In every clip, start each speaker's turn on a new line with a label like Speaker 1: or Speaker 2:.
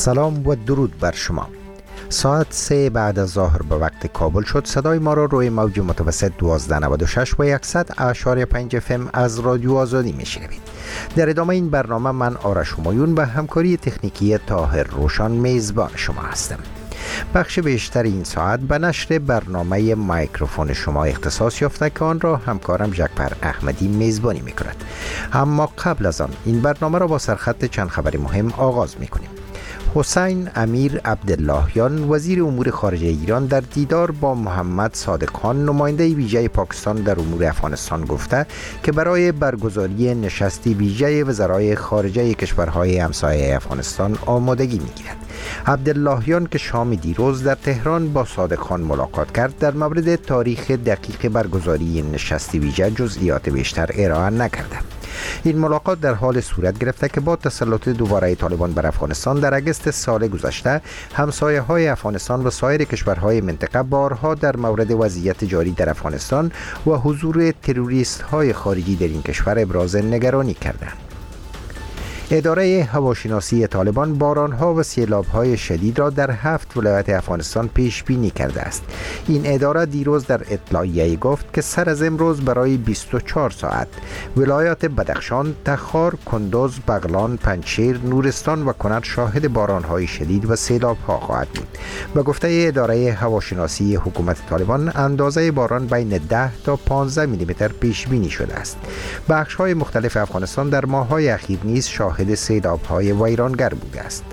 Speaker 1: سلام و درود بر شما. ساعت 3 بعد از ظهر به وقت کابل شد. صدای ما را روی موج متوسط 1296 و 100.5 FM از رادیو آزادی میشنوید. در ادامه این برنامه من آرش همایون به همکاری تکنیکی طاهر روشان میزبان شما هستم. بخش بیشتر این ساعت به نشر برنامه میکروفون شما اختصاص یافته که آن را همکارم جعفر احمدی میزبانی میکند. اما قبل از آن این برنامه را با سرخط چند خبر مهم آغاز میکنیم. حسین امیر عبداللهیان وزیر امور خارجه ایران در دیدار با محمد صادق خان نماینده ویژه پاکستان در امور افغانستان گفته که برای برگزاری نشستی ویژه وزرای خارجه کشورهای همسایه افغانستان آمادگی میگیرد. عبداللهیان که شام دیروز در تهران با صادق خان ملاقات کرد در مورد تاریخ دقیق برگزاری نشستی ویژه جزئیات بیشتر ارائه نکرده. این ملاقات در حال صورت گرفته که با تسلط دوباره طالبان بر افغانستان در اگست سال گذشته همسایه های افغانستان و سایر کشورهای منطقه بارها در مورد وضعیت جاری در افغانستان و حضور تروریست های خارجی در این کشور ابراز نگرانی کردند. اداره هواشناسی طالبان بارانها و سیلاب‌های شدید را در 7 ولایت افغانستان پیش بینی کرده است. این اداره دیروز در اطلاعیه گفت که سر از امروز برای 24 ساعت ولایات بدخشان، تخار، کندوز، بغلان، پنجشیر، نورستان و کنر شاهد بارانهای شدید و سیلاب‌ها خواهد بود. به گفته اداره هواشناسی حکومت طالبان اندازه باران بین 10 تا 15 میلیمتر پیش بینی شده است. بخش‌های مختلف افغانستان در ماه‌های اخیر نیز شاهد سیلاب‌های ویرانگر بوده است.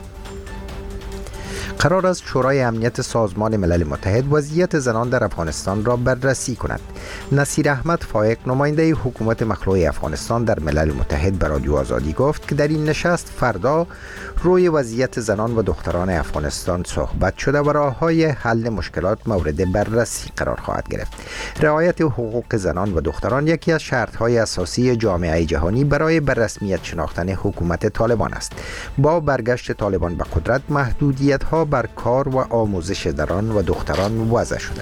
Speaker 1: قرار است شورای امنیت سازمان ملل متحد وضعیت زنان در افغانستان را بررسی کند. نصیر احمد فایق نماینده حکومت مخلوع افغانستان در ملل متحد به رادیو آزادی گفت که در این نشست فردا روی وضعیت زنان و دختران افغانستان صحبت شده و راه‌های حل مشکلات مورد بررسی قرار خواهد گرفت. رعایت حقوق زنان و دختران یکی از شرط‌های اساسی جامعه جهانی برای به رسمیت شناختن حکومت طالبان است. با برگشت طالبان به قدرت محدودیت‌ها بر کار و آموزش زنان و دختران وضع شده.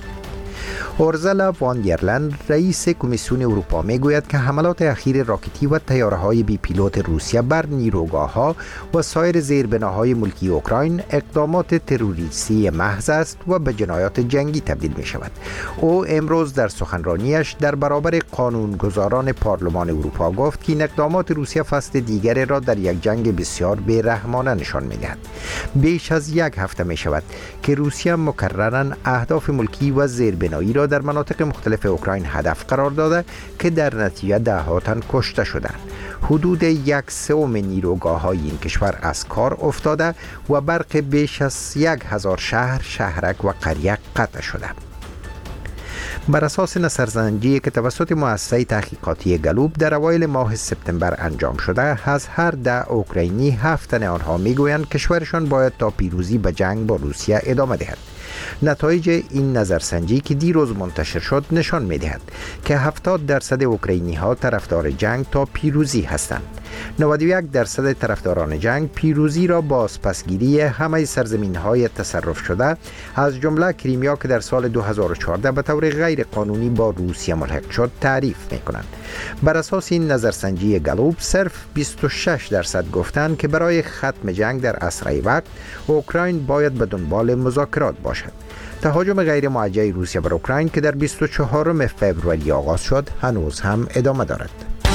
Speaker 1: اورزلا وان دیرلند رئیس کمیسیون اروپا میگوید که حملات اخیر راکتی و طیاره‌های بی پیلوت روسیه بر نیروگاه‌ها و سایر زیربناهای ملکی اوکراین اقدامات تروریستی محض است و به جنایات جنگی تبدیل می شود. او امروز در سخنرانیش در برابر قانونگذاران پارلمان اروپا گفت که این اقدامات روسیه فصل دیگری را در یک جنگ بسیار بی‌رحمانه نشان می‌دهد. بیش از یک هفته می شود که روسیه مکرراً اهداف ملکی و زیربنایی را در مناطق مختلف اوکراین هدف قرار داده که در نتیجه ده‌ها تن کشته شدند. حدود 1/3 نیروگاه‌های این کشور از کار افتاده و برق بیش از 1000 شهر، شهرک و قریه قطع شده. بر اساس نظرسنجی که توسط مؤسسه تحقیقاتی گلوب در اوایل ماه سپتامبر انجام شده، از هر 10 اوکراینی 7 تن آنها میگویند کشورشان باید تا پیروزی به جنگ با روسیه ادامه دهد. نتایج این نظرسنجی که دیروز منتشر شد نشان می‌دهد که 70% اوکراینی ها طرفدار جنگ تا پیروزی هستند. 91% طرفداران جنگ پیروزی را با پسگیری همه سرزمین‌های تصرف شده از جمله کریمیا که در سال 2014 به طور غیر قانونی با روسیه ملحق شد تعریف می‌کنند. بر اساس این نظرسنجی گلوب صرف 26% گفتند که برای ختم جنگ در اسرع وقت اوکراین باید به دنبال مذاکرات باشد. تهاجم غیر موجه روسیه بر اوکراین که در 24 فوریه آغاز شد هنوز هم ادامه دارد.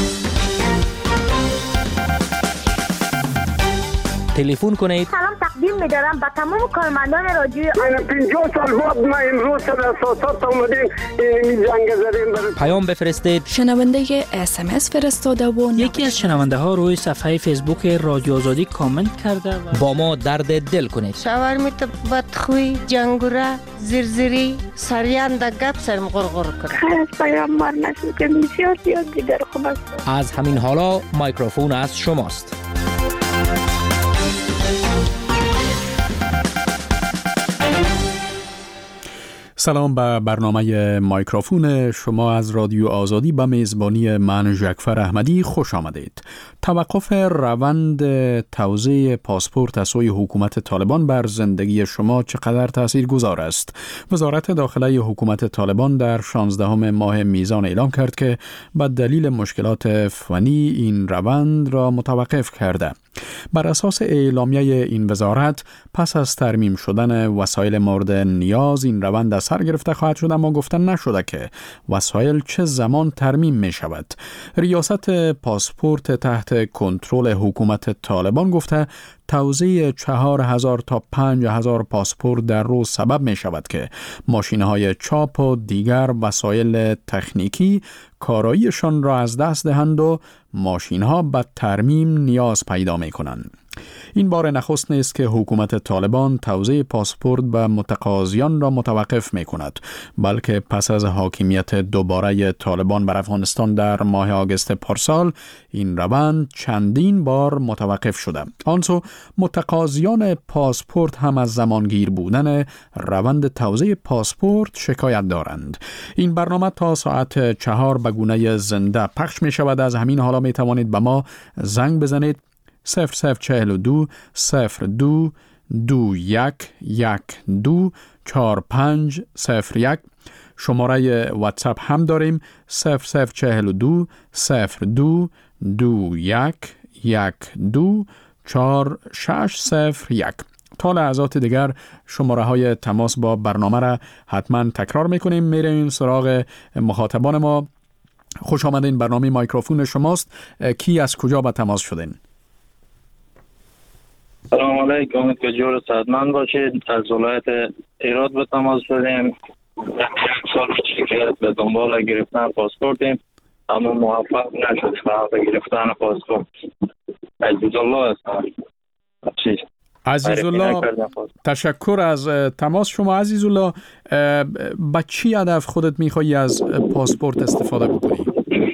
Speaker 2: تلفن کنید.
Speaker 3: سلام تقدیم می‌دارم به تمام کارمندان رادیو.
Speaker 4: 50 سال بعد ما امروز در اساسات اومدیم این جنگ زدیم.
Speaker 2: پیام بفرستید.
Speaker 5: شنونده SMS فرستاده و
Speaker 2: یکی از شنونده ها روی صفحه فیسبوک رادیو آزادی کامنت کرده و با ما درد دل کنید.
Speaker 6: شاورمیت بدخوی، جنگوره، زرزری، سریان در گپ سرم غرغر کنه.
Speaker 3: خیلی از پیام مار نشد که بسیار زیاد دیگر خوب است.
Speaker 2: از همین حالا میکروفون از شماست.
Speaker 7: سلام به برنامه میکروفون شما از رادیو آزادی به میزبانی من جعفر احمدی خوش آمدید. توقف روند توزیع پاسپورت از سوی حکومت طالبان بر زندگی شما چقدر تاثیرگذار است؟ وزارت داخله حکومت طالبان در 16 ماه میزان اعلام کرد که به دلیل مشکلات فنی این روند را متوقف کرده. بر اساس اعلامیه این وزارت پس از ترمیم شدن وسایل مورد نیاز این روند از سر گرفته خواهد شد، اما گفتن نشده که وسایل چه زمان ترمیم می شود. ریاست پاسپورت تحت کنترل حکومت طالبان گفته توزیع 4000 تا 5000 پاسپورت در روز سبب می شود که ماشین‌های چاپ و دیگر وسایل تکنیکی کاراییشان را از دست دهند و ماشین‌ها به ترمیم نیاز پیدا می کنند. این بار نخست نیست که حکومت طالبان توزیع پاسپورت به متقاضیان را متوقف می کند، بلکه پس از حاکمیت دوباره طالبان بر افغانستان در ماه آگوست پارسال این روند چندین بار متوقف شده. آنسو متقاضیان پاسپورت هم از زمانگیر بودن روند توزیع پاسپورت شکایت دارند. این برنامه تا ساعت 4 به گونه زنده پخش می شود. از همین حالا می توانید به ما زنگ بزنید 0042 02 21 12 4501. شماره واتساپ هم داریم 0042 02 21 12 4601. تا لحظات دیگر شماره های تماس با برنامه را حتما تکرار میکنیم. میریم سراغ مخاطبان ما. خوش آمدین، برنامه مایکروفون شماست. کی از کجا به تماس شدین؟
Speaker 8: سلام علیکم، که جور صحتمند باشید. از ولایت هرات به تماس شدیم. یک سال پیش به دنبال گرفتن پاسپورتیم، اما موفق نشدیم به گرفتن پاسپورت. عزیزالله هستم.
Speaker 7: عزیزالله، تشکر از تماس شما. عزیزالله، با چی هدف خودت میخوایی از پاسپورت استفاده بکنی؟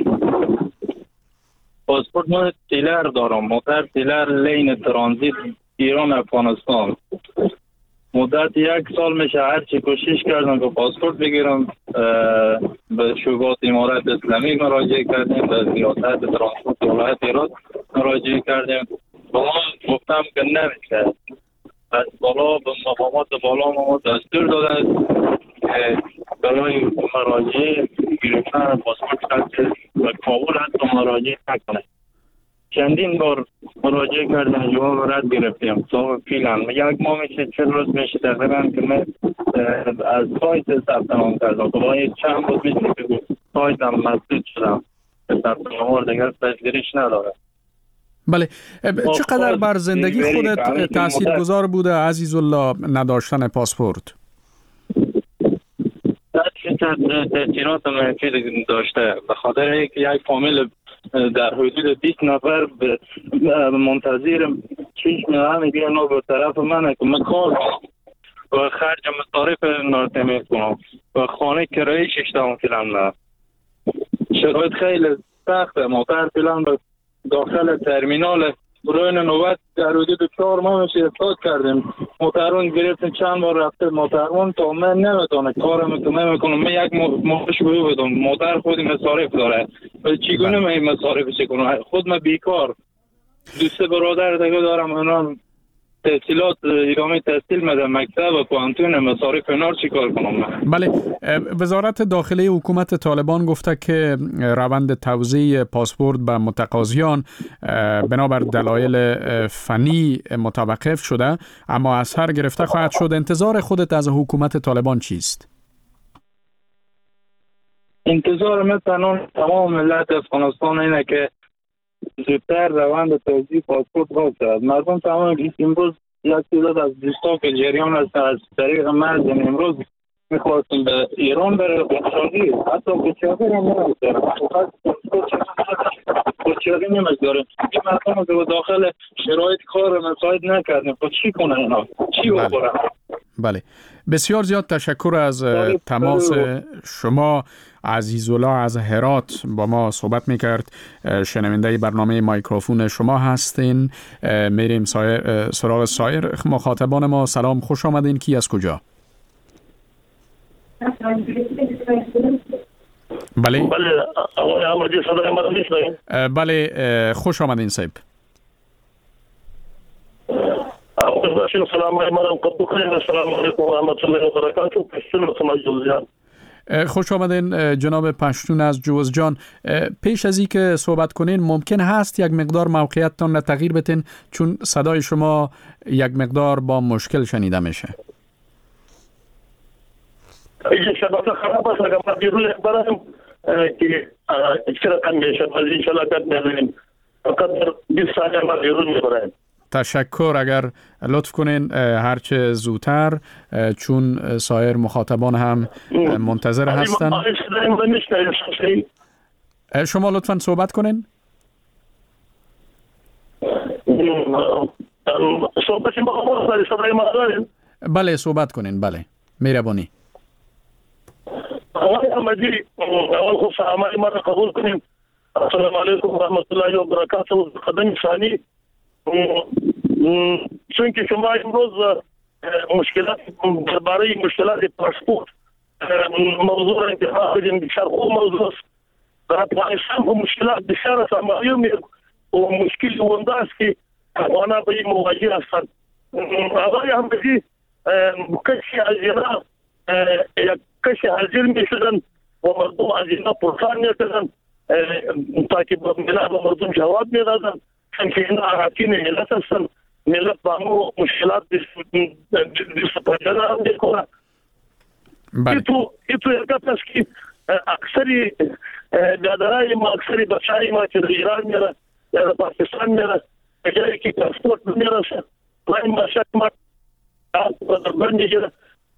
Speaker 8: پاسپورت من تیلر دارم، موتر تیلر لین ترانزیت ایران افغانستان. مدت 1 سال میشه هر چی کوشش کردم که پاسپورت بگیرم. به شعبات امارت اسلامی مراجعه کردیم، به ریاست ترانسپورت ولایت هرات مراجعه کردیم. با ما گفتم که نمیشه. از بالا به مقامات بالا ما دستور دادن که برای مراجعه گرفتن پاسپورت و کابل حتی مراجعه نکنه. چندین بار مراجعه کردن، جواب رد گرفتیم. تو فیلن 1 ماه میشه، 40 روز میشه تقریبا که من از سایت ثبت نام کردم. با چند روز میشه که سایتم مسدود شدم، ثبت نام دیگر پذیرش نداره.
Speaker 7: بله، چقدر بر زندگی خودت تاثیرگذار بوده عزیزالله نداشتن پاسپورت؟
Speaker 8: تاثیرات منفی داشته، به خاطر اینکه یک فامیل در حدود 20 نفر منتظر 6 میلیون میگیرن به طرف من که من کار و خرج مصارف نارتمی کنم و خانه کرایه 6 میلیون. شرایط خیلی سخته. موتر فیلن داخل ترمینال برای نوبت در حدود 4 ماه میشه احساس کردیم. موترون گرفتن، چند بار رفته موترون تا من نمیتونه کارم که نمیکنم. من 1 ماه شروع بدم، موتر خودی مصارف داره، چگونه من مصارفش کنم؟ خود من بیکار، 2 برادر دیگه دارم، اونا تحصیلات ادامه تحصیل میدم، مکتب و پانتون، مصارف اینا رو چیکار کنم؟
Speaker 7: بله، وزارت داخلی حکومت طالبان گفته که روند توزیع پاسپورت به متقاضیان بنابر دلایل فنی متوقف شده، اما از سر گرفته خواهد شد. انتظار خودت از حکومت طالبان چیست؟
Speaker 8: انتظار من تمام ملت افغانستان اینه که زودتر روند توزیع پاسپورت باز شود. مردم تمام امروز یک تعداد از دوستان که جریان است از طریق مرز امروز میخواستیم به ایران بره بچه‌ای، حتی بچه‌ای هم نمی‌داره، بچه‌ای نمی‌داره. این مردم که داخل شرایط کار مساعد نکردیم، خب چی کنن اینا؟ چی بخورن؟
Speaker 7: بله، بسیار زیاد تشکر از تماس شما. عزیزالله از هرات با ما صحبت میکرد. شنونده برنامه مایکروفون شما هستین. میریم سراغ سایر مخاطبان ما. سلام، خوش آمدین. کی از کجا؟ بله بله، خوش آمدین صاحب.
Speaker 9: سلام علیکم و رحمت الله و برکاته.
Speaker 7: خوش آمدین جناب پشتون از جوزجان. پیش از این که صحبت کنین ممکن هست یک مقدار موقعیتتان را تغییر بتین، چون صدای شما یک مقدار با مشکل شنیده میشه.
Speaker 4: شبکه خراب است، اگر ما بیرون بریم که چرا میشه از این شبکه می‌بینیم فقط 20 ثانیه ما بیرون می‌بریم.
Speaker 7: تشکر. اگر لطف کنین هرچه زودتر، چون سایر مخاطبان هم منتظر هستن. شما لطفاً صحبت کنین. بله صحبت کنین. بله مهربانی.
Speaker 4: آقای احمدی، اول خود سلامای ما را قبول کنیم. السلام علیکم و رحمت الله و برکاته. قدم ثانی، چون که شما امروز مشکلات درباره مشکلات پاسپورت موضوع را انتخاب کردیم، بسیار خوب موضوع است. در افغانستان هم مشکلات بسیار است، اما و مشکل اونده است که افغانان به این مواجه هستند. آقای احمدی، کشی هزینه یک کشی هزینه می شدن و مردم هزینه پرسان می کردن تا که به مردم جواب می دادن، چون که اینا اراکین ملت هستن. ملت با همون مشکلات دست پنجره هم می کنن. ایتو یک گپ است که اکثری بیادرهای ما، اکثری بچهای ما که در ایران میره یا در پاکستان میره، جایی که پاسپورت نمیرسه، این مشک ما در بر میگیره.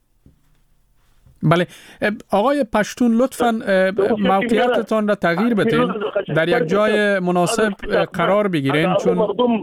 Speaker 7: بله آقای پشتون، لطفاً موقعیتتان را تغییر بدین، در یک جای مناسب قرار بگیرین، چون
Speaker 4: مردم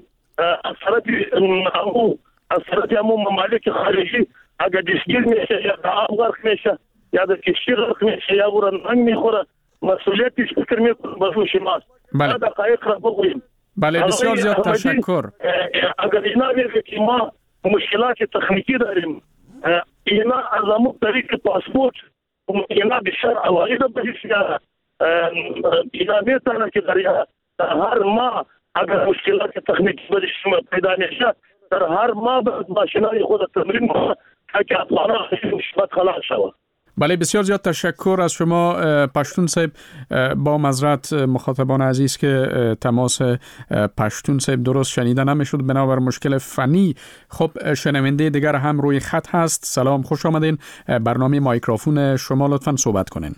Speaker 4: از طرف همون ممالک خارجی اگر دستگیر میشه یا در آب غرق میشه یا در کشتی غرق میشه یا ورن رنگ میخوره، مسئولیتش فکر میکنه بسو شماست.
Speaker 7: بله
Speaker 4: دقایق را بگویم.
Speaker 7: بله بسیار زیاد تشکر.
Speaker 4: اگر اینا میگه که ما مشکلات تکنیکی داریم، اینا از همون طریق پاسپورت اینا بسیار عواید بسیار اینا میتونه که در هر ماه اگر مشکلات تکنیکی برشما پیدا نشه، در هر ماه باید ماشینای خود تمرین کنه تا که افغانان مشکلات خلاص شود.
Speaker 7: بله بسیار زیاد تشکر از شما پشتون صاحب. با معذرت مخاطبان عزیز که تماس پشتون صاحب درست شنیده نمیشد بنابر مشکل فنی. خب شنونده دیگر هم روی خط هست. سلام، خوش آمدین. برنامه مایکروفون شما، لطفاً صحبت کنین.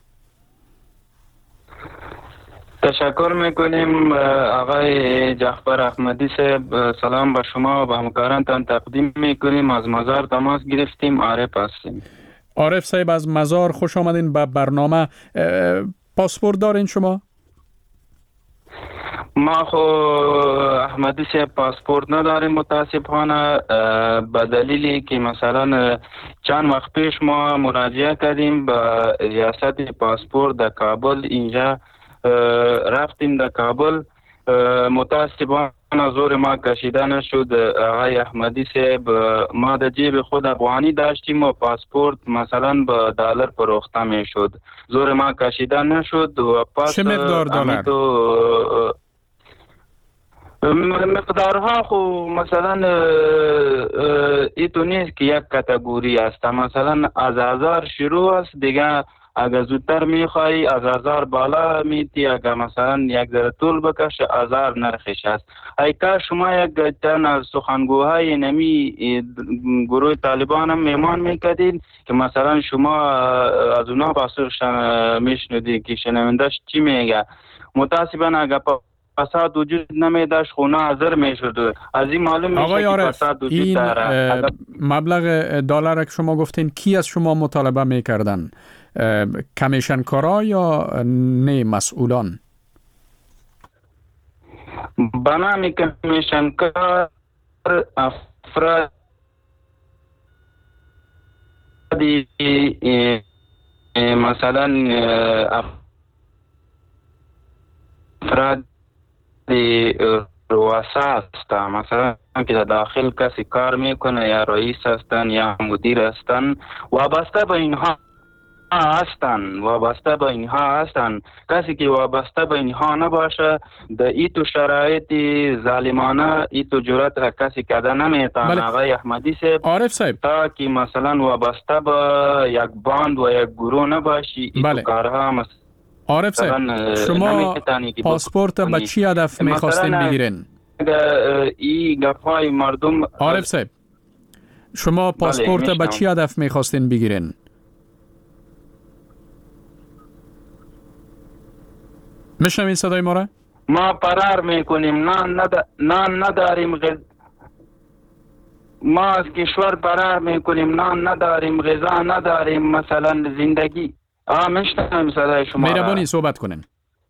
Speaker 9: تشکر میکنیم آقای جعفر احمدی صاحب. سلام به شما و به همکارانتان تقدیم میکنیم. از مزار تماس گرفتیم. عارف هستیم.
Speaker 7: عارف صاحب از مزار، خوش آمدین به برنامه. پاسپورت دارین شما؟
Speaker 9: ما خو احمدی صاحب پاسپورت نداریم متاسفانه، به دلیلی که مثلا چند وقت پیش ما مراجعه کردیم به ریاست پاسپورت در کابل. اینجا رفتیم در کابل، متاسفانه زور ما کشیده نشد. آقای احمدی صاحب، ما در جیب خود افغانی داشتیم و پاسپورت مثلا به دلار فروخته میشد، زور ما کشیده نشد. و پس
Speaker 7: چه مقدار دلار؟
Speaker 9: مقدارها خو مثلا ایتو نیست که یک کاتگوری است، مثلا از 1000 شروع است دیگه. اگر زودتر میخوایی از 1000 بالا میتی، اگر مثلا یک ذره طول بکشه 1000 نرخش است. ای که شما یک تن از سخنگوهای نمی گروه طالبان هم میمان میکردین که مثلا شما از اونا پاسخ میشنودی که شنوندش چی میگه. متاسفانه اگر فساد وجود نمیداشت خونه حاضر میشد. از این معلوم میشه که فساد وجود داره.
Speaker 7: مبلغ دلار که شما گفتین کی از شما مطالبه میکردن؟ کمیشن کارا یا نه مسئولان؟
Speaker 9: بنامی کمیشن کار افراد مثلا افراد رؤسا است، مثلا که داخل کسی کار میکنه یا رئیس هستن یا مدیر هستن، وابسته به اینها هستن، وابسته به اینها هستن. کسی که وابسته به اینها نباشه در ایتو شرایط ظالمانه ایتو جرأت را کسی کده نمیتونه.
Speaker 7: بله.
Speaker 9: آقای احمدی صاحب
Speaker 7: عارف صاحب
Speaker 9: تا که مثلا وابسته به یک باند و یک گروه نباشی ایتو
Speaker 7: بله.
Speaker 9: کارها مثلا
Speaker 7: عارف صاحب شما پاسپورت به چی هدف میخواستین بگیرین؟
Speaker 9: این گپای مردم
Speaker 7: عارف صاحب شما پاسپورت به چی هدف میخواستین بگیرین؟ میشنوین صدای ما را؟
Speaker 9: ما فرار میکنیم، نان نداریم، ما از کشور فرار میکنیم، نان نداریم، غذا نداریم، مثلا زندگی. میشنویم صدای شما را.
Speaker 7: مهربانی صحبت کنین.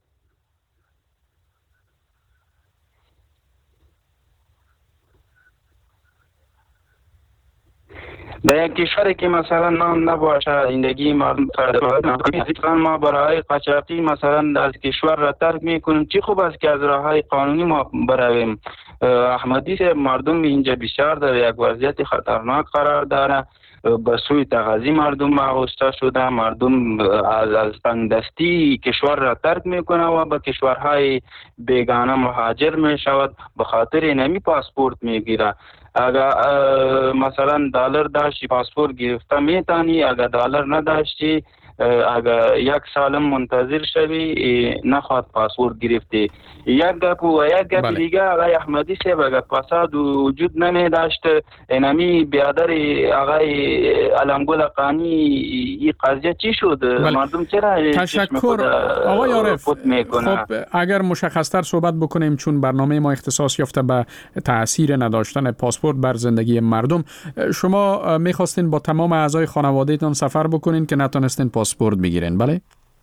Speaker 9: در یک کشوری که مثلا نان نباشه زندگی مردم ما برای قاچاقی مثلا از کشور را ترک میکنیم. چی خوب است که از راههای قانونی ما برویم. احمدی صاحب مردم اینجا بسیار در یک وضعیت خطرناک قرار داره. به سوی تغذی مردم آغوسته شده. مردم از تنگدستی کشور را ترک میکنه و به کشورهای بیگانه مهاجر میشود. به خاطر نمی پاسپورت میگیره. اگر مثلا دلار داشتی پاسپورت گرفته میتونی، اگر دلار نداشتی اگر یک سال منتظر شوی نخواد پاسپورت گرفتی. یک گپ و یک گپ دیگه آقای احمدی صاحب اگر فساد وجود نمی داشت اینمی بیادر آقای علمگل قانی این قضیه چی شد؟ مردم چرا
Speaker 7: تشکر آقای عارف. خب اگر مشخصتر صحبت بکنیم چون برنامه ما اختصاص یافته به تاثیر نداشتن پاسپورت بر زندگی مردم، شما میخواستین با تمام اعضای خانوادهتان سفر بکنین که نتونستین پاسپورت بگیرین، بله؟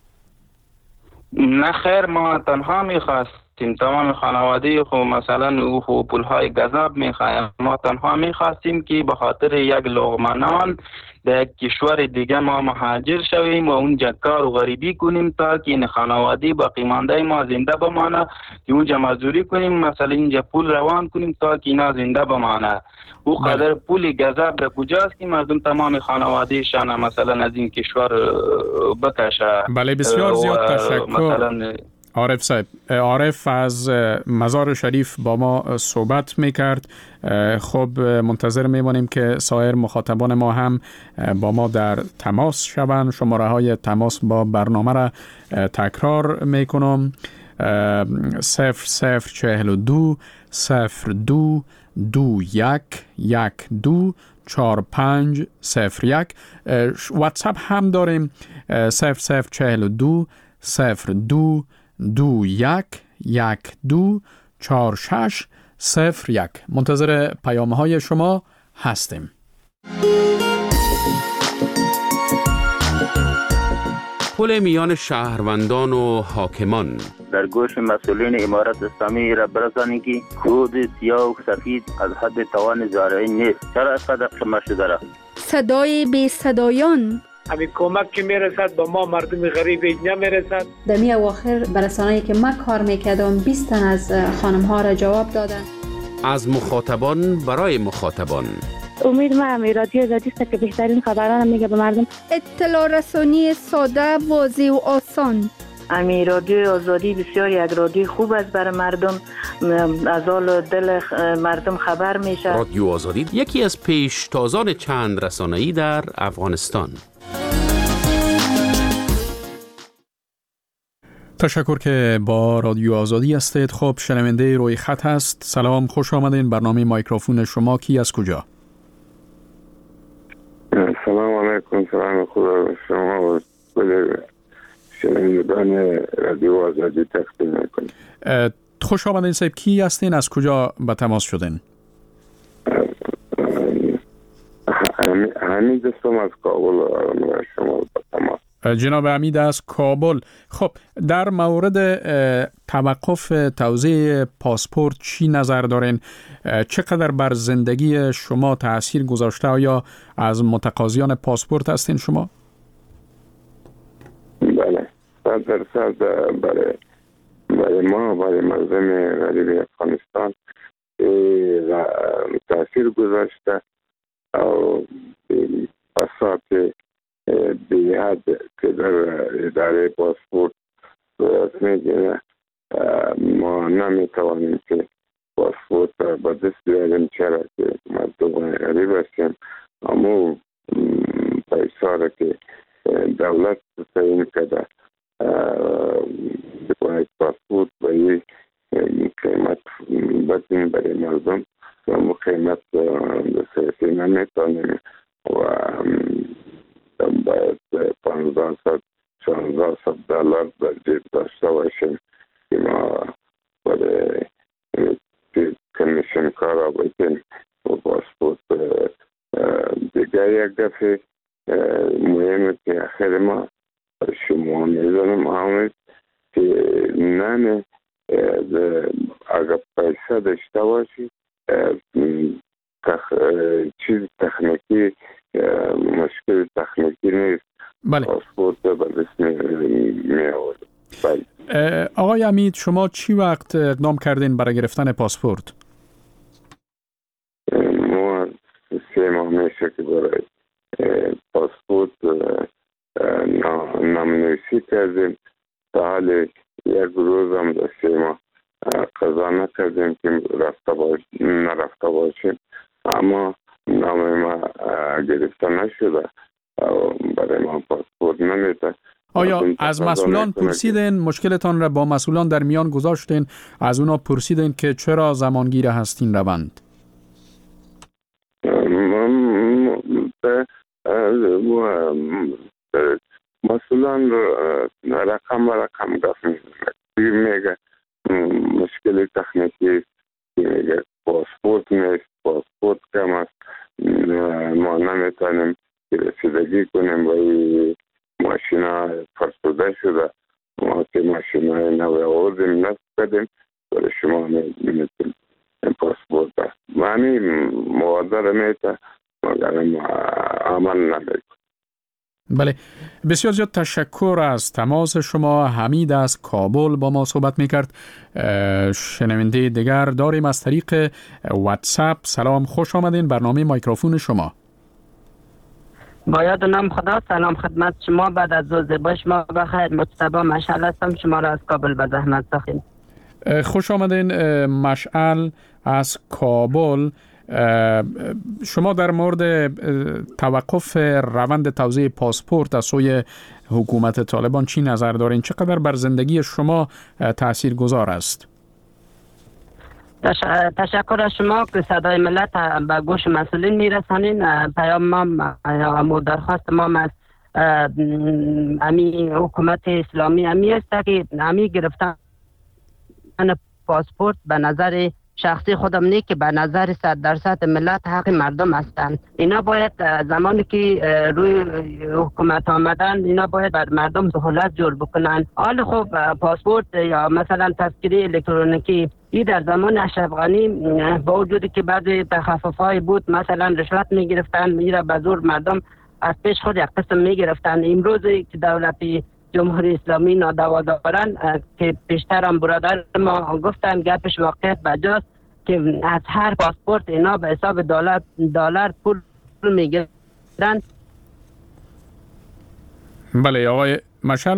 Speaker 9: نه خیر، ما تنها میخواستیم. تمام خانواده خو مثلا او خو پولهای گذاب میخوایم. ما تنها میخواستیم که به خاطر یک لقمه نان در یک کشور دیگه ما مهاجر شویم و اونجا کار و غریبی کنیم تا که این خانواده باقی مانده ما زنده بمانه، که اونجا مزدوری کنیم مثلا اینجا پول روان کنیم تا که اینا زنده بمانه. او قدر پول گذاب در کجاست که مردم تمام خانواده شان مثلا از این کشور بکشه.
Speaker 7: بله بسیار زیاد تشکر عارف صاحب. عارف از مزار شریف با ما صحبت میکرد. خب منتظر میمانیم که سایر مخاطبان ما هم با ما در تماس شوند. شماره های تماس با برنامه را تکرار میکنم: 0042 02 21 12 4501. واتساپ هم داریم: 0042 02 21 12 4601. منتظر پیام‌های شما هستیم.
Speaker 10: پل میان شهروندان و حاکمان.
Speaker 11: در گوش مسئولین امارت اسلامی را برسانید که کود سیاه و سفید از حد توان زارعی نیست. چرا اینقدر شما شده را؟
Speaker 12: صدای بی صدایان.
Speaker 13: همین کمک که میرسد با ما مردم غریب نمیرسد.
Speaker 14: در می اواخر برسانه‌ای که من کار میکردم 20 تن از خانم ها را جواب دادن.
Speaker 10: از مخاطبان برای مخاطبان.
Speaker 3: امید ما رادیو آزادی است که بهترین خبران میگه به مردم.
Speaker 12: اطلاع رسانی ساده، واضح و آسان.
Speaker 15: امی رادیو آزادی بسیار یک رادیو خوب است برای مردم، از حال دل مردم خبر میشه.
Speaker 10: رادیو آزادی یکی از پیشتازان چند رسانه‌ای در افغانستان.
Speaker 7: تشکر که با رادیو آزادی هستید. خب شنونده روی خط هست. سلام، خوش آمدین. برنامه مایکروفون شما. کی از کجا؟
Speaker 16: سلام علیکم. سلام خدا شما و شنوندگان رادیو آزادی تقدیم میکنم.
Speaker 7: خوش آمدین صاحب. کی هستین؟ از کجا به تماس شدین؟
Speaker 16: حمید هستم از کابل. شما به تماس.
Speaker 7: جناب حمید از کابل. خب در مورد توقف توزیع پاسپورت چی نظر دارین؟ چقدر بر زندگی شما تأثیر گذاشته؟ آیا از متقاضیان پاسپورت هستین شما؟
Speaker 16: بله 100% برای ما، برای مردم غریب افغانستان تأثیر گذاشته. او بساط بیاد که در اداره پاسپورت صورت میگیره. ما نمیتوانیم که پاسپورت را به دست بیاریم، چرا که مردم غریب هستیم. اما پیسا را که دولت تعیین کرده باید پاسپورت به یک قیمت بدیم برای مردم و ما قیمت سیاسی نمیتونیم و باید 1500-1600 دلار در جیب داشته باشیم که ما برای کمیشن کار بایدیم و پاسپورت دیگه. یک دفعه مهمه که آخر ما شما میدونم آمد که نه اگر پیسه داشته باشی چیز تکنیکی مشکل تکنیکی نیست.
Speaker 7: بله.
Speaker 16: پاسپورت به دست می آورد. بله.
Speaker 7: آقای امید، شما چی وقت اقدام کردین برای گرفتن پاسپورت؟
Speaker 16: ما 3 ماه میشه که برای پاسپورت نامنویسی کردیم. تا حال 1 روز هم در 3 ماه قضا نکردیم که نرفته باشیم، اما نام ما گرفته نشده برای ما پاسپورت نمیده.
Speaker 7: آیا از مسئولان پرسیدین، مشکلتان را با مسئولان در میان گذاشتین، از اونا پرسیدین که چرا زمانگیر هستین روند؟
Speaker 16: مسئولان رقم گفت میگه مشکل تکنیکی، میگه پاسپورت نیست، پاسپورت کم است، ما نمیتونیم رسیدگی کنیم و این ماشینا فرسوده شده. ما که ماشینا نوی آوردیم نصب کردیم برای شما نمیتونیم پاسپورت است. معنی موادر میته مگر عمل نمیکنیم.
Speaker 7: بله، بسیار زیاد تشکر از تماس شما. حمید از کابل با ما صحبت میکرد. شنونده دیگر داریم از طریق واتساپ. سلام، خوش آمدین، برنامه مایکروفون شما.
Speaker 17: با یاد و نام خدا. سلام خدمت شما. بعد از روز با شما بخیر. مجتبی مشعل هستم، شما را از کابل به زحمت ساختیم.
Speaker 7: خوش آمدین مشعل از کابل. شما در مورد توقف روند توزیع پاسپورت از سوی حکومت طالبان چی نظر دارین؟ چقدر بر زندگی شما تاثیرگذار است؟
Speaker 17: تشکر از شما که صدای ملت به گوش مسئولین میرسانین. پیام ما درخواست ما از امی حکومت اسلامی امی است که امی گرفتن پاسپورت به نظر شخصی خودم نه که به نظر 100% ملت حق مردم هستند. اینا باید زمانی که روی حکومت آمدن اینا باید بر مردم سهولت جور بکنن. حال خوب پاسپورت یا مثلا تذکره الکترونیکی ای در زمان اشرف غنی با وجودی که بعضی تخفف‌های بود، مثلا رشوت میگرفتن، میره به زور مردم از پیش خود یک قسم میگرفتن. امروز که دولت جمهوری اسلامی نادوا دارن که پیشتر هم برادر ما گفتن گپش واقعیت بجاست که از هر پاسپورت اینا به حساب دلار پول میگیرن.
Speaker 7: بله آقای مشعل.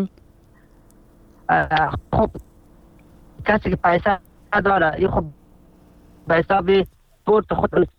Speaker 17: خب کسی که پیسه داره این خب به حساب پاسپورت خود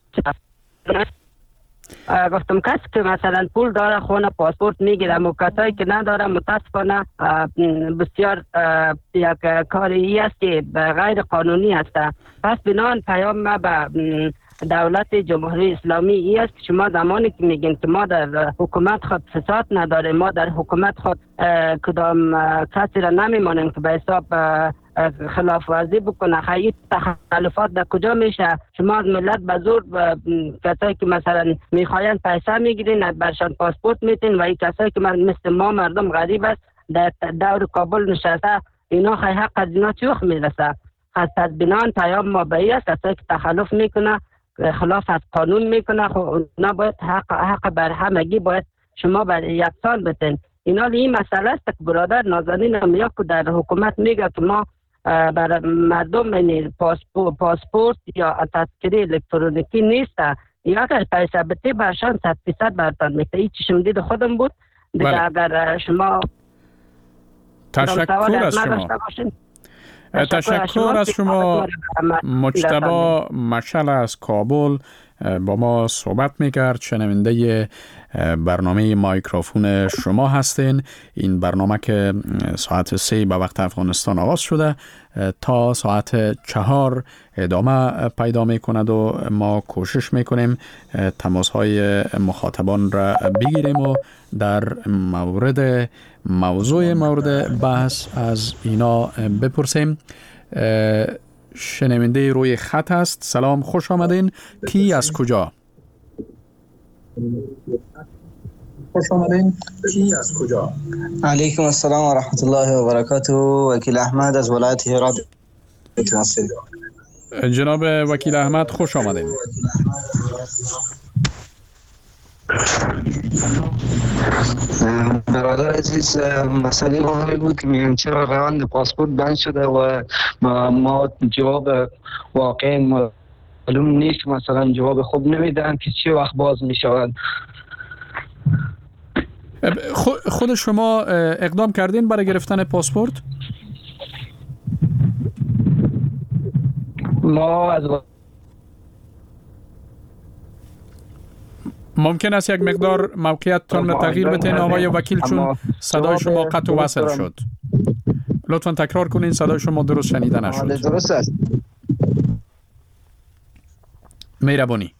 Speaker 17: گفتم کسی که مثلا پول داره خونه پاسپورت میگیره، اما کسایی که نداره متاسفانه بسیار یک کاری است که غیر قانونی است. پس بنان پیام ما به دولت جمهوری اسلامی ای است که شما زمانی که میگین که ما در حکومت خود فساد نداره، ما در حکومت خود کدام کسی را نمیمانیم که به حساب خلاف ورزی بکنه، خیلی تخلفات در کجا میشه؟ شما از ملت به زور کسایی که مثلا میخواین پیسه میگیرین برشان پاسپورت میتین و این کسایی که مثل ما مردم غریب است در دور کابل نشسته اینا خیلی حق از اینا چوخ میرسه. از بنان پیام ما به ای است کسایی که تخلف میکنه خلاف از قانون میکنه خب اونا باید حق بر همگی باید شما بر یکسان بتین. اینا این مسئله است که برادر نازنین میاد که در حکومت میگه که ما برای مردم این پاسپورت یا تذکره الکترونیکی نیست، یا اگر پیسه بده برشان 100% برتان میده. این چشم دید خودم بود دیگه اگر شما
Speaker 7: تشکر از شما. تشکر از شما. مجتبی مشعل از کابل با ما صحبت میکرد. شنونده برنامه مایکروفون شما هستین. این برنامه که ساعت 3 به وقت افغانستان آغاز شده تا ساعت 4 ادامه پیدا میکند و ما کوشش میکنیم تماس های مخاطبان را بگیریم و در موضوع مورد بحث از اینا بپرسیم. شنونده روی خط است. سلام، خوش آمدین. کی از کجا؟
Speaker 18: خوش آمدین. کی از کجا؟ علیکم السلام و رحمت الله و برکاته. وکیل احمد از ولایت هرات هستم.
Speaker 7: جناب وکیل احمد خوش آمدین.
Speaker 18: برادر عزیز، مسئله ما بود که میگم چرا روند پاسپورت بند شده و ما جواب واقعا معلوم نیست. مثلا جواب خوب نمیدن که چه وقت باز میشوند.
Speaker 7: خود شما اقدام کردین برای گرفتن پاسپورت؟
Speaker 18: ما از
Speaker 7: ممکن است یک مقدار موقعیتتان را تغییر بدین آقای وکیل، چون صدای شما قطع و وصل شد. لطفا تکرار کنین، صدای شما درست شنیده نشد.
Speaker 18: درست است.
Speaker 7: مهربانی.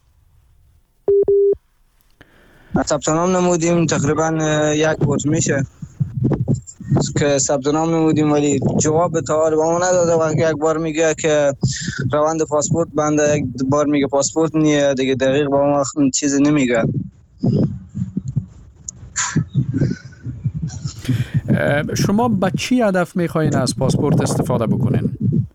Speaker 18: ثبت نام نمودیم تقریبا یک بار میشه که ثبت نام نمودیم ولی جواب تا با ما نداده. وقتی یک بار میگه که روند پاسپورت بنده، یک بار میگه پاسپورت نیه دیگه، دقیق با ما چیزی نمیگه.
Speaker 7: شما با چی هدف میخواین از پاسپورت استفاده بکنین؟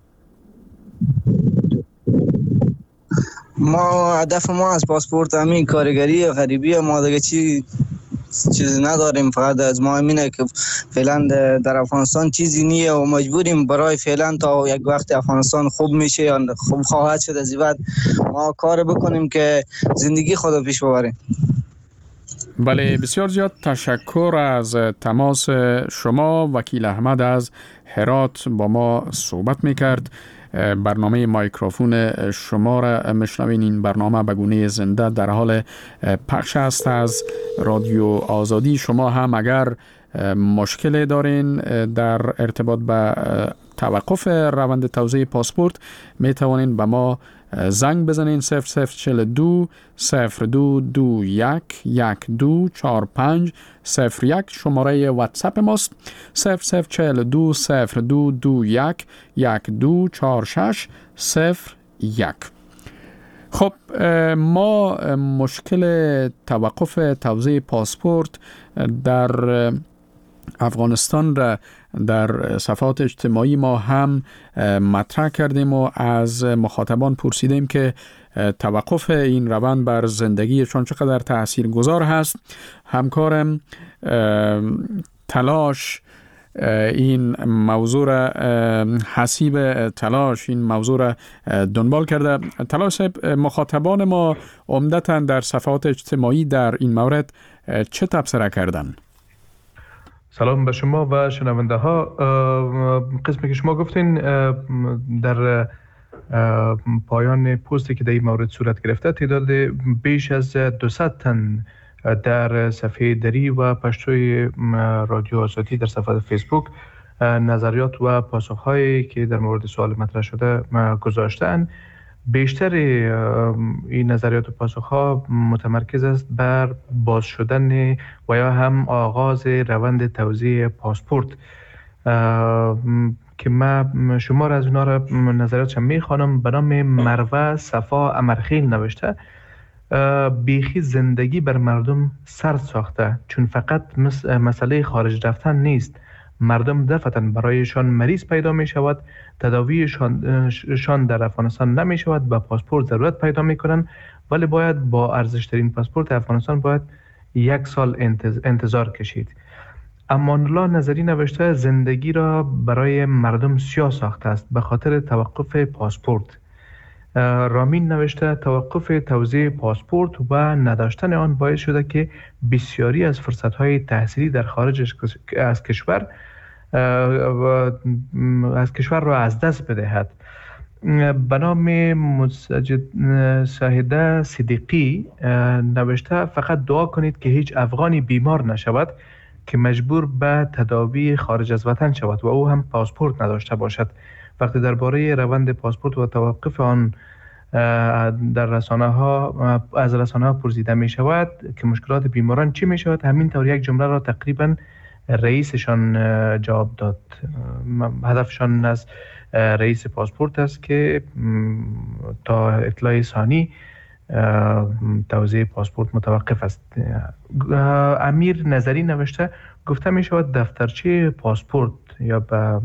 Speaker 18: ما هدف ما از پاسپورت همین کارگری غریبی، ما دیگه چیزی نداریم. فقط از ما همینه که فعلا در افغانستان چیزی نیه و مجبوریم برای فعلا تا یک وقت افغانستان خوب میشه یا خوب خواهد شد از بعد ما کار بکنیم که زندگی خود پیش ببریم.
Speaker 7: بله، بسیار زیاد تشکر از تماس شما. وکیل احمد از هرات با ما صحبت میکرد. برنامه مایکروفون شما را میشنوین. این برنامه به گونه زنده در حال پخش است از رادیو آزادی. شما هم اگر مشکل دارین در ارتباط به توقف روند توزیع پاسپورت می توانین به ما زنگ بزنین 0042 0221 1245 01. شماره واتساپ ماست 0042 0221 1246 01. خب ما مشکل توقف توزیع پاسپورت در افغانستان را در صفحات اجتماعی ما هم مطرح کردیم و از مخاطبان پرسیدیم که توقف این روند بر زندگیشان چقدر تاثیرگذار هست. همکارم تلاش این موضوع را حسیب تلاش این موضوع را دنبال کرده. تلاش مخاطبان ما عمدتاً در صفحات اجتماعی در این مورد چه تبصره کردن؟
Speaker 19: سلام به شما و شنونده ها. قسمی که شما گفتین در پایان پستی که در این مورد صورت گرفته، تعداد بیش از 200 تن در صفحه دری و پشتوی رادیو آزادی در صفحه فیسبوک نظریات و پاسخهایی که در مورد سوال مطرح شده گذاشتن. بیشتر این نظریات و پاسخها متمرکز است بر باز شدن و یا هم آغاز روند توزیع پاسپورت که من شمار از اونا را نظریاتش میخوانم. به نام مروه صفا امرخیل نوشته: بیخی زندگی بر مردم سرد ساخته، چون فقط مسئله خارج رفتن نیست. مردم دفعتاً برایشان مریض پیدا می شود، تداویشان در افغانستان نمی شود، به پاسپورت ضرورت پیدا می کنند، ولی باید با ارزشترین پاسپورت افغانستان باید 1 سال انتظار کشید. امان الله نظری نوشته: زندگی را برای مردم سیاه ساخته است به خاطر توقف پاسپورت. رامین نوشته توقف توزیع پاسپورت و نداشتن آن باعث شده که بسیاری از فرصت‌های تحصیلی در خارج از کشور را از دست بدهد. به نام مجاهده صدیقی نوشته فقط دعا کنید که هیچ افغانی بیمار نشود که مجبور به تداوی خارج از وطن شود و او هم پاسپورت نداشته باشد. وقتی درباره روند پاسپورت و توقف آن در رسانه ها پرسیده می شود که مشکلات بیماران چی می شود، همین طور یک جمله را تقریبا رئیسشان جواب داد. هدفشان از رئیس پاسپورت است که تا اطلاع ثانی توزیع پاسپورت متوقف است. امیر نظری نوشته گفته می شود دفترچه پاسپورت یا به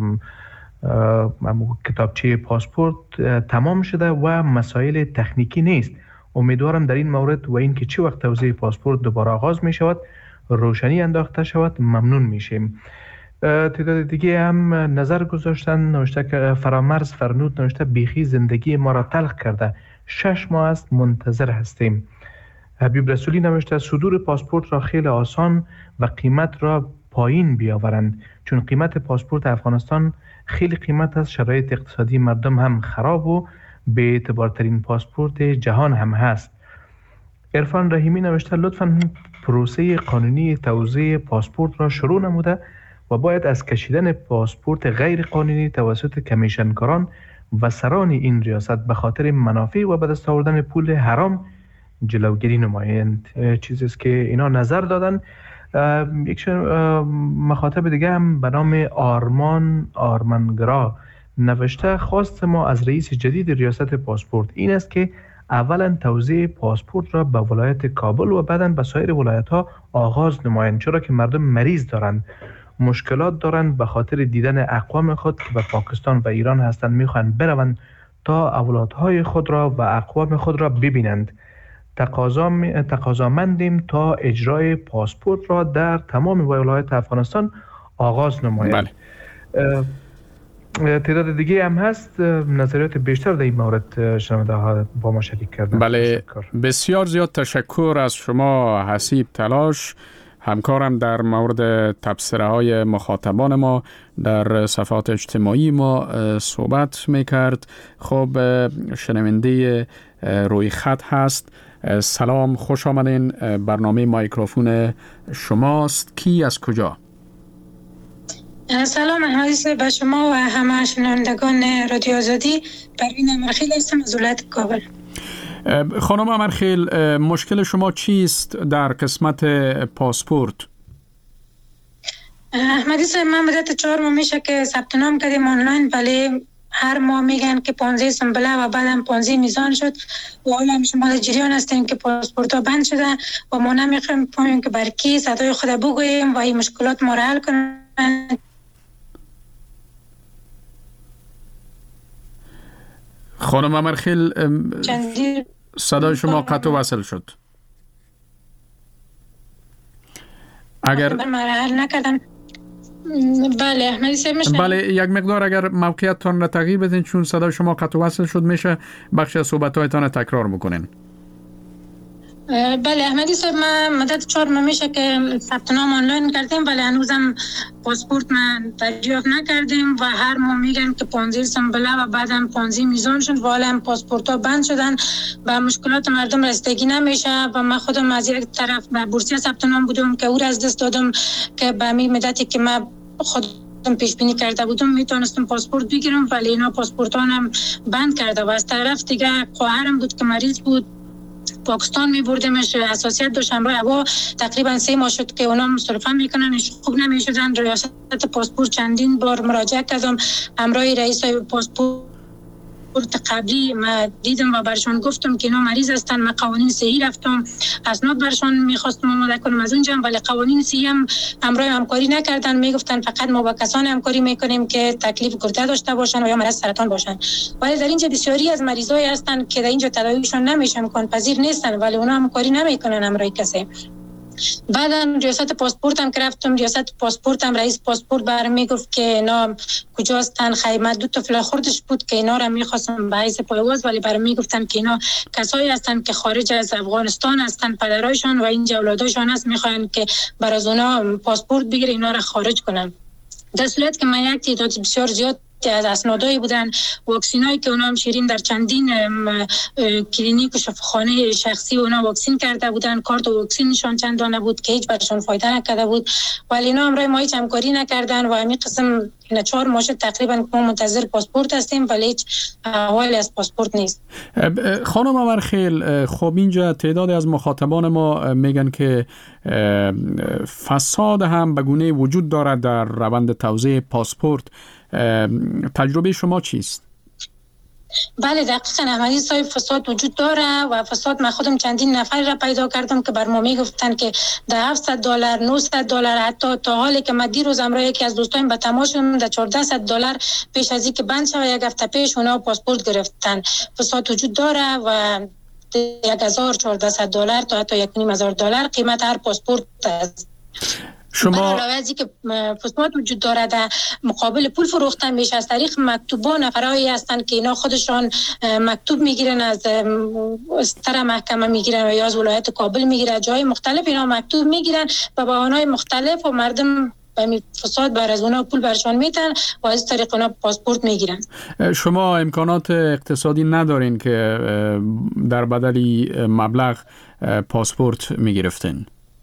Speaker 19: کتابچه پاسپورت تمام شده و مسائل تکنیکی نیست. امیدوارم در این مورد و اینکه چه وقت توزیع پاسپورت دوباره آغاز می شود روشنی انداخته شود ممنون میشیم. تعداد دیگه هم نظر گذاشتن. نوشته که فرامرز فرنود نوشته بیخی زندگی ما را تلخ کرده، 6 ماه است منتظر هستیم. حبیب رسولی نوشته صدور پاسپورت را خیلی آسان و قیمت را پایین بیاورند، چون قیمت پاسپورت افغانستان خیلی قیمت است، شرایط اقتصادی مردم هم خراب و به اعتبارترین پاسپورت جهان هم هست. عرفان رحیمی نوشته لطفاً پروسه قانونی توزیع پاسپورت را شروع نموده و باید از کشیدن پاسپورت غیر قانونی توسط کمیشنکاران و سران این ریاست به خاطر منافع و به دست آوردن پول حرام جلوگیری نمایند. چیزی است که اینا نظر دادن. یک مخاطب دیگه هم به نام آرمانگرا نوشته خواست ما از رئیس جدید ریاست پاسپورت این است که اولا توزیع پاسپورت را به ولایت کابل و بعداً به سایر ولایت ها آغاز نمایند، چرا که مردم مریض دارند، مشکلات دارند، به خاطر دیدن اقوام خود که به پاکستان و ایران هستند میخوان بروند تا اولادهای خود را و اقوام خود را ببینند. تقاضامندیم تا اجرای پاسپورت را در تمام ولایات افغانستان آغاز نمایند. تعداد دیگه هم هست. نظریات بیشتر در این مورد شنونده ها با ما شریک کردن.
Speaker 7: بله، بسیار زیاد تشکر از شما حسیب تلاش، همکارم در مورد تبصره های مخاطبان ما در صفحات اجتماعی ما صحبت میکرد. خب شنونده روی خط هست. سلام، خوش آمدین. برنامه مایکروفون شماست. کی از کجا؟
Speaker 20: سلام احمدی به شما و همه شنوندگان رادیو آزادی. پروین امرخیل هستم از ولایت کابل.
Speaker 7: خانم امرخیل، مشکل شما چیست در قسمت پاسپورت؟
Speaker 20: احمدی صاحب، من مدت 4 ماه میشه که ثبت نام کردیم آنلاین، ولی هر ماه میگن که 15 سنبله و بعدم 15 میزان شد و حالا هم شما در جریان هستیم که پاسپورت ها بند شده و ما نمیخوایم که بر کی صدای خود بگوییم و این مشکلات ما را حل کنن.
Speaker 7: خانم امرخیل، صدای شما قطع و وصل شد. اگر
Speaker 20: حل نکردم. بله احمدی صاحب میشنم.
Speaker 7: بله، یک مقدار اگر موقعیتتان را تغییر بدین، چون صدای شما قطع و وصل شد، میشه بخش از صحبت‌هایتان را تکرار بکنین.
Speaker 20: بله احمدی صاحب، من مدت 4 ماه میشه که ثبت نام آنلاین کردیم ولی هنوزم پاسپورت من دریافت نکردیم و هر ماه میگن که 15 سنبله و بعدم 15 میزان شد و حالا هم پاسپورت ها بند شدن و مشکلات مردم رسیدگی نمیشه و من خودم از یک طرف به بورسیه ثبت نام بودم که او را از دست دادم که به همین مدتی که من خودم پیش بینی کرده بودم میتونستم پاسپورت بگیرم ولی اینا پاسپورتانم بند کرده و از طرف دیگه خواهرم بود که مریض بود، پاکستان می بردمش، اساسیت داشت، همراه هوا تقریبا 3 ماه شد که اونا مصرفه میکنن، خوب نمیشدن. ریاست پاسپورت چندین بار مراجعه کردم، همراه رئیس پاسپورت قبلی ما دیدم و برشان گفتم که اینا مریض هستن. من قوانین صحی رفتم، اسناد برشان میخواستم آماده کنم از اونجا، ولی قوانین صحی هم همراه همکاری نکردن. میگفتن فقط ما با کسان همکاری میکنیم که تکلیف گرده داشته باشن و یا مرض سرطان باشن، ولی در اینجا بسیاری از مریضایی هستن که در اینجا تداویشون نمیشه، امکان پذیر نیستن، ولی اونا همکاری نمیکنن همراه کسی. بعدا ریاست پاسپورتم که رفتم، ریاست پاسپورتم رئیس پاسپورت برام میگفت که اینا کجاستن، خیمه 2 طفل خردش بود که اینا را میخواستم به حیث پایواز، ولی برام میگفتن که اینا کسایی هستن که خارج از افغانستان هستن، پدرایشان و این اولادایشان هست، میخوان که بر از اونا پاسپورت بگیره اینا را خارج کنن. در صورت که من یک تعداد بسیار زیاد از اسنادایی بودن، واکسینایی که اونا هم شیرین در چندین کلینیک و شفاخانه شخصی اونا واکسین کرده بودن، کارت واکسینشان چند دانه بود که هیچ برشان فایده نکرده بود، ولی اینا همراه ما هیچ همکاری نکردن و همین قسم اینا 4 ماه تقریبا ما منتظر پاسپورت هستیم ولی هیچ احوالی از پاسپورت نیست.
Speaker 7: خانم امرخیل، خب اینجا تعدادی از مخاطبان ما میگن که فساد هم به گونه وجود دارد در روند توزیع پاسپورت. تجربه شما چیست؟
Speaker 20: بله دقیقاً احمدی صاحب، فساد وجود داره و فساد من خودم چندین نفر را پیدا کردم که بر ما میگفتن که در $700 $900 حتی تا حالی که من دیروز امروز یکی از دوستایم به تماس شدم در $1400 پیش از اینکه بند شود یک هفته پیش اونا پاسپورت گرفتن. فساد وجود داره و $1400 تا حتی $1500 قیمت هر پاسپورت است.
Speaker 7: شما
Speaker 20: علاوه از اینکه فساد وجود داره در مقابل پول فروختن میشه از طریق مکتوبا، نفرایی هستند که اینا خودشان مکتوب میگیرن از ستر محکمه میگیرن و یا از ولایت کابل میگیرن، جای مختلف اینا مکتوب میگیرن و بهانه‌های مختلف و مردم فساد بر از اونا پول برشان میتن و از طریق اونا پاسپورت میگیرن. شما
Speaker 7: امکانات اقتصادی ندارین که در بدلی مبلغ پاسپورت میگرفتین؟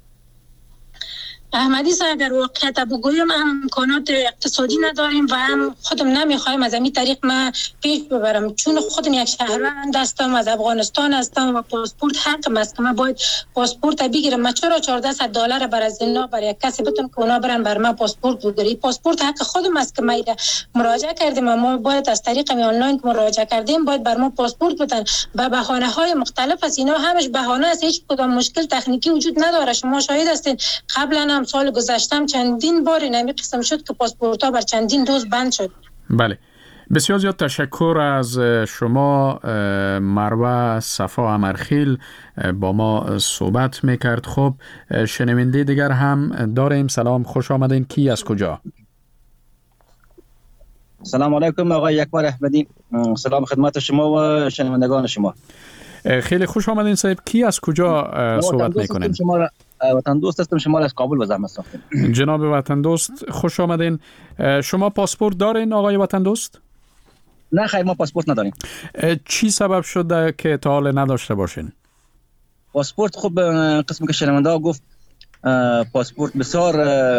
Speaker 20: احمدی صاحب، در واقعیت بگویم هم امکانات اقتصادی نداریم و هم خودم نمیخوایم از این طریق من پیش ببرم، چون خودم یک شهروند هستم، از افغانستان هستم و پاسپورت حقم است که من باید پاسپورت بگیرم. من چرا $1400 بر از اینا برای کسی بتونم که اونا برن بر من پاسپورت بگیری؟ پاسپورت حق خودم است که من مراجعه کردیم، ما باید از طریق آنلاین که مراجعه کردیم باید بر ما پاسپورت بدن به بهانه‌های مختلف است. اینا همش بهانه است، هیچ کدام مشکل تکنیکی وجود نداره. شما شاهد هستین قبلا سال گذشتم چندین بار این قسم شد که پاسپورت ها بر چندین دوز بند شد.
Speaker 7: بله، بسیار زیاد تشکر از شما. مروه صفا امرخیل با ما صحبت میکرد. خب شنونده دیگر هم داریم. سلام، خوش آمدین. کی از کجا؟
Speaker 21: سلام علیکم آقای اکبر احمدی. سلام خدمت شما و شنوندگان شما.
Speaker 7: خیلی خوش آمدین صاحب. کی از کجا صحبت میکنین؟
Speaker 21: وطن دوست هستم، شما از کابل به زحمت ساختم.
Speaker 7: جناب وطن دوست خوش آمدین. شما پاسپورت دارین آقای وطن دوست؟
Speaker 21: نه خیر، ما پاسپورت نداریم.
Speaker 7: چی سبب شده که تا حال نداشته باشین؟
Speaker 21: پاسپورت خب قسمی که شنونده ها گفت پاسپورت بسیار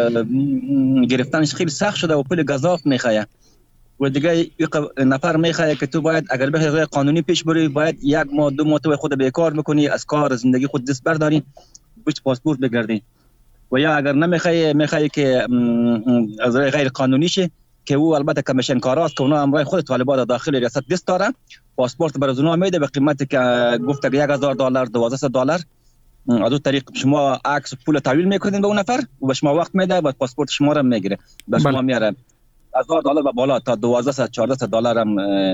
Speaker 21: گرفتنش خیلی سخت شده و پول گزاف میخواه و دیگه نفر میخواه که تو باید اگر بخوای قانونی پیش بری باید 1 ماه 2 ماه تو خود بیکار میکنی، از کار زندگی خود دست برداری، بچ پاسپورت بگردی. و یا اگر میخوای که از غیر قانونی شه که او البته کمیشن کاراست که اونا امرای خود طالبان داخل ریاست دست دارن، پاسپورت بر از اونا میده به قیمتی که گفته $1000 $1200. از اون طریق شما عکس پول تحویل میکنین به اون نفر و به شما وقت میده و پاسپورت شما رو میگیره، به شما میاره $1000 و بالا تا $1200-1400 هم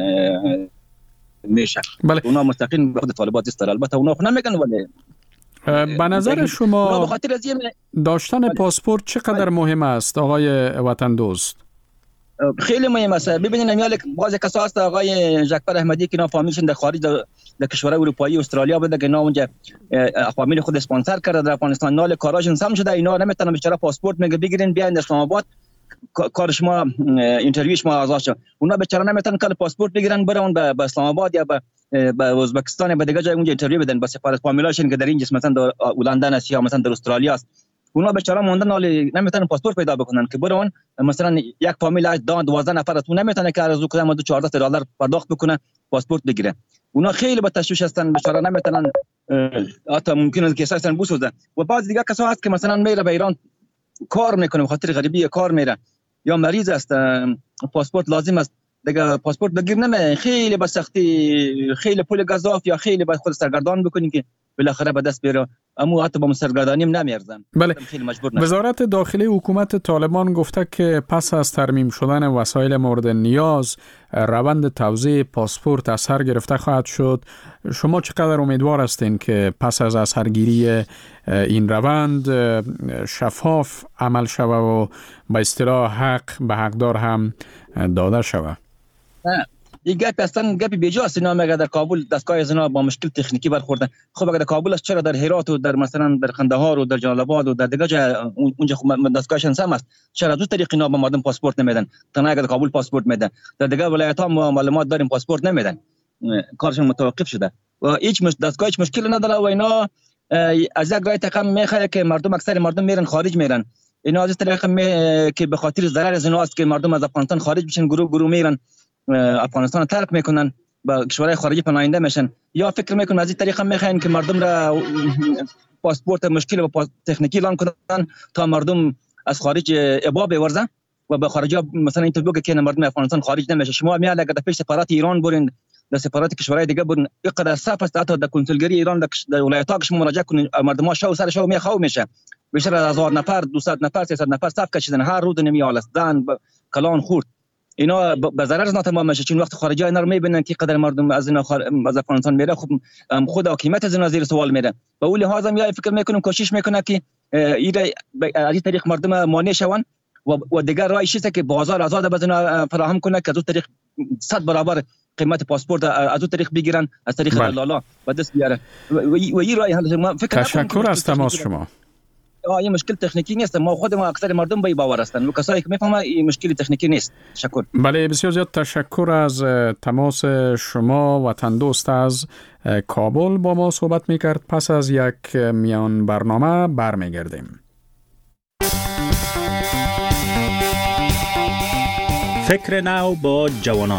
Speaker 21: میشه.
Speaker 7: بله.
Speaker 21: اونا مستقیم به خود طالبان دست دارن، البته اونا خود نمیگن ولی
Speaker 7: به نظر شما داشتن پاسپورت چقدر مهم است آقای وطن دوست؟
Speaker 21: خیلی مهم است. ببینید نمیاله بعضی کسا هست آقای جعفر احمدی که اینا فامیلشون در خارج در کشورهای اروپایی استرالیا بوده که اینا اونجا فامیل خود اسپانسر کرده در افغانستان، نال کاراشون سم شده، اینا نمیتونن بیچاره پاسپورت میگه بگیرین بیاین اسلام آباد کار شما اینترویو شما آزاد شه. اونا بیچاره نمیتونن کار پاسپورت بگیرن برن به اسلام آباد یا به ازبکستان یا به دیگه جای اونجا اینترویو بدن با سفارت فامیلاشون که در اینجا مثلا در لندن است یا مثلا در استرالیا است. اونا بیچاره موندن حالی نمیتونن پاسپورت پیدا بکنن که برن مثلا یک فامیل از 12 نفر تو نمیتونه که از کدام $1400 پرداخت بکنه پاسپورت بگیره. اونا خیلی با تشویش هستن، بیچاره نمیتونن، حتی ممکنه که اساسا بسوزن. و بعض دیگه کسا هست که مثلا میره به ایران کار میکنه به خاطر غریبی کار میره یا مریض است پاسپورت لازم است دیگه پاسپورت بگیر نمیه، خیلی با سختی خیلی پول گزاف یا خیلی باید خود سرگردان بکنی که بالاخره به دست بیاره، اما حتی با سرگردانیم نمیارزن.
Speaker 7: بله.
Speaker 21: خیلی مجبور نشد.
Speaker 7: وزارت داخلی حکومت طالبان گفته که پس از ترمیم شدن وسایل مورد نیاز روند توزیع پاسپورت از سر گرفته خواهد شد. شما چقدر امیدوار هستین که پس از اثرگیری این روند شفاف عمل شود و به اصطلاح حق به حقدار هم داده شود؟
Speaker 21: این گپ اصلا گپی بیجاست. اینا میگه در کابل دستگاه از اینا با مشکل تکنیکی برخوردن. خب اگر در کابل است، چرا در هرات و در مثلا در قندهار و در جلال آباد و در دیگه جا اونجا دستگاهشان سم است، چرا از اون طریق اینا به مردم پاسپورت نمیدن؟ تنها اگر در کابل پاسپورت میدن، در دیگه ولایت ها معلومات داریم پاسپورت نمیدن، کارشون متوقف شده و هیچ دستگاه هیچ مشکلی نداره. و اینا از یک راه تقام میخواد که مردم، اکثر مردم میرن خارج میرن. اینا از طریق که به خاطر ضرر از اینا است که مردم از افغانستان خارج میشن، گروه میرن افغانستان ترک میکنن، با کشورهای خارجی پناهنده میشن، یا فکر میکنن از این طریق میخواین که مردم را پاسپورت مشکل و تکنیکی اعلان کنن تا مردم از خارج ابا بورزن و به خارجی مثلا این تو که مردم افغانستان خارج نمیشه. شما میاد اگر در پیش سفارت ایران برین، در سفارت کشورهای دیگه برین، اینقدر صف است، حتی در کنسولگری ایران در ولایت‌ها که شما مراجعه کنین مردم ها شو سر شو میخواه میشه، بیشتر از 1000 نفر 200 نفر 300 نفر صف کشیدن هر روز نمیال است، زن کلان خورد. اینا به ضرر از تمام میشه، چون وقت خارجی اینا رو میبینن که قدر مردم از اینا از افغانستان میره، خب خود حاکمیت از اینا زیر سوال میره. به اون لحاظ میای فکر میکنم کوشش میکنه که از این طریق مردم مانع شون و دیگر راهی چیزه که بازار آزاد باز اینا فراهم کنه که از اون طریق 100 برابر قیمت پاسپورت از اون طریق بگیرن، از طریق دلالا و دست بیارن و این راهی حل. فکر
Speaker 7: تشکر از تماس شما.
Speaker 21: این مشکل تکنیکی نیست، ما خود ما اکثر مردم به باور هستند و کسایی که میفهمن این مشکل تکنیکی نیست. تشکر.
Speaker 7: بله، بسیار زیاد تشکر از تماس شما. وطن دوست از کابل با ما صحبت میکرد. پس از یک میان برنامه برمیگردیم.
Speaker 2: فکر نو با جوانان.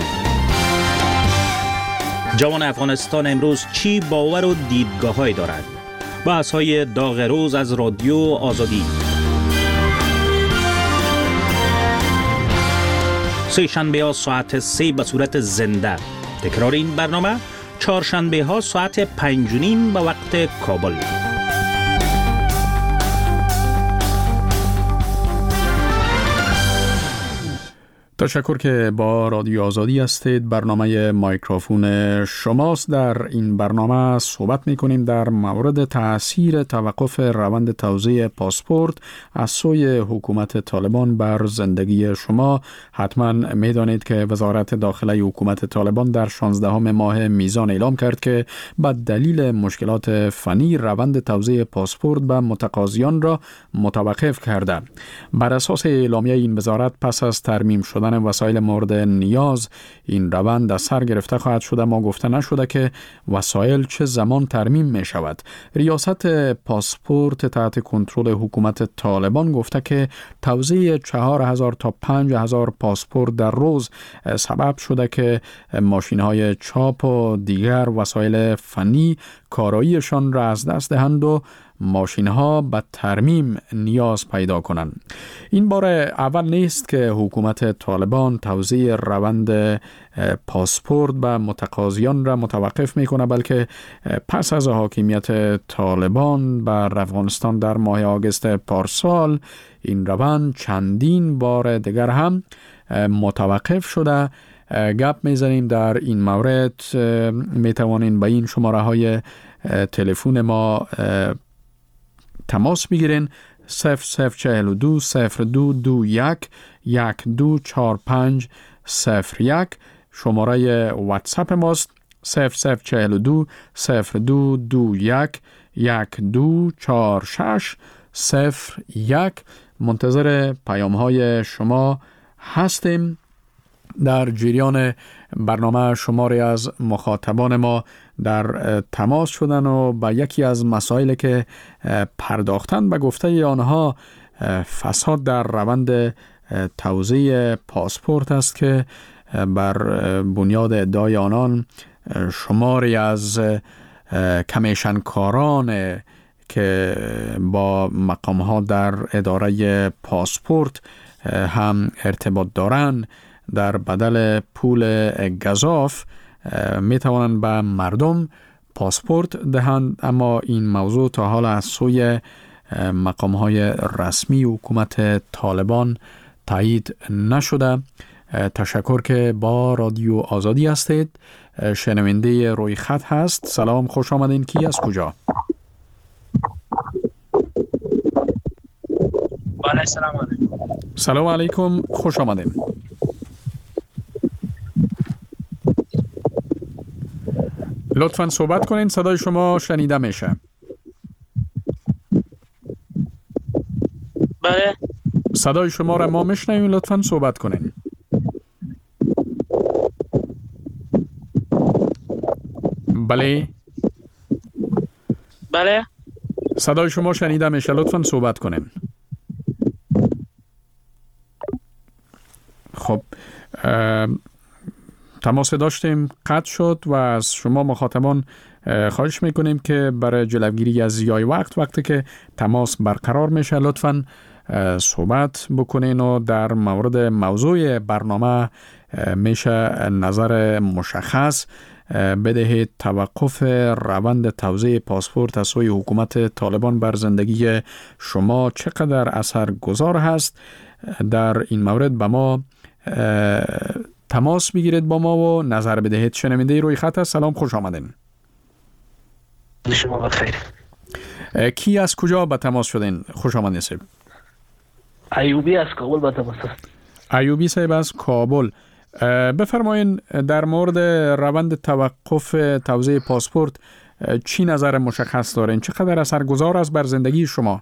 Speaker 2: جوان افغانستان امروز چی باور و دیدگاه‌هایی دارد؟ بحث‌های داغ روز از رادیو آزادی. سه شنبه ها ساعت 3 به صورت زنده. تکرار این برنامه چهارشنبه ها ساعت 5:30 به وقت کابل.
Speaker 7: تشکر که با رادیو آزادی هستید. برنامه مایکروفون شماست. در این برنامه صحبت میکنیم در مورد تأثیر توقف روند توزیع پاسپورت از سوی حکومت طالبان بر زندگی شما. حتما میدانید که وزارت داخلی حکومت طالبان در 16 ماه میزان اعلام کرد که به دلیل مشکلات فنی روند توزیع پاسپورت به متقاضیان را متوقف کرده. بر اساس اعلامیه این وزارت پس از ترمیم شدن وسایل مورد نیاز این روند از سر گرفته خواهد شد، اما گفته نشده که وسایل چه زمان ترمیم می شود. ریاست پاسپورت تحت کنترل حکومت طالبان گفته که توزیع 4000 تا 5000 پاسپورت در روز سبب شده که ماشین‌های چاپ و دیگر وسایل فنی کاراییشان را از دست دهند و ماشین‌ها به ترمیم نیاز پیدا کنند. این بار اول نیست که حکومت طالبان توزیع روند پاسپورت به متقاضیان را متوقف می‌کند، بلکه پس از حاکمیت طالبان بر افغانستان در ماه آگوست پارسال این روند چندین بار دیگر هم متوقف شده. گپ میزنیم در این مورد. میتوانین به این شماره های تلفن ما تماس بگیرین: 0042 0221 124501. شماره واتساپ ماست 0042 0221 124601. منتظر پیام های شما هستیم. در جریان برنامه شماری از مخاطبان ما در تماس شدن و با یکی از مسائلی که پرداختن به گفته آنها فساد در روند توزیع پاسپورت است که بر بنیاد ادعای آنان شماری از کمیشنکاران که با مقام‌ها در اداره پاسپورت هم ارتباط دارند در بدل پول گزاف می توانند به مردم پاسپورت دهند، اما این موضوع تا حال از سوی مقام‌های رسمی حکومت طالبان تایید نشده. تشکر که با رادیو آزادی هستید. شنونده روی خط هست. سلام، خوش آمدین. کی از کجا؟
Speaker 1: بله، سلام علیکم.
Speaker 7: سلام علیکم، خوش آمدین. لطفاً صحبت کنین، صدای شما شنیده میشه.
Speaker 1: بله،
Speaker 7: صدای شما را ما میشنویم، لطفاً صحبت کنین. بله
Speaker 1: بله،
Speaker 7: صدای شما شنیده میشه، لطفاً صحبت کنین. خب تماس داشتیم، قطع شد و از شما مخاطبان خواهش میکنیم که برای جلوگیری از ضیاع وقتی که تماس برقرار میشه لطفاً صحبت بکنین و در مورد موضوع برنامه میشه نظر مشخص بدهید. توقف روند توزیع پاسپورت از سوی حکومت طالبان بر زندگی شما چقدر اثرگذار هست؟ در این مورد با ما تماس بگیرید با ما و نظر بدهید. شنونده روی خط است. سلام، خوش آمدین.
Speaker 1: شما بخیر.
Speaker 7: کی از کجا به تماس شدین؟ خوش آمدین صاحب.
Speaker 1: ایوبی از کابل به تماس.
Speaker 7: ایوبی صاحب از کابل، بفرمایین در مورد روند توقف توزیع پاسپورت چی نظر مشخص دارین؟ چقدر اثرگذار است بر زندگی شما؟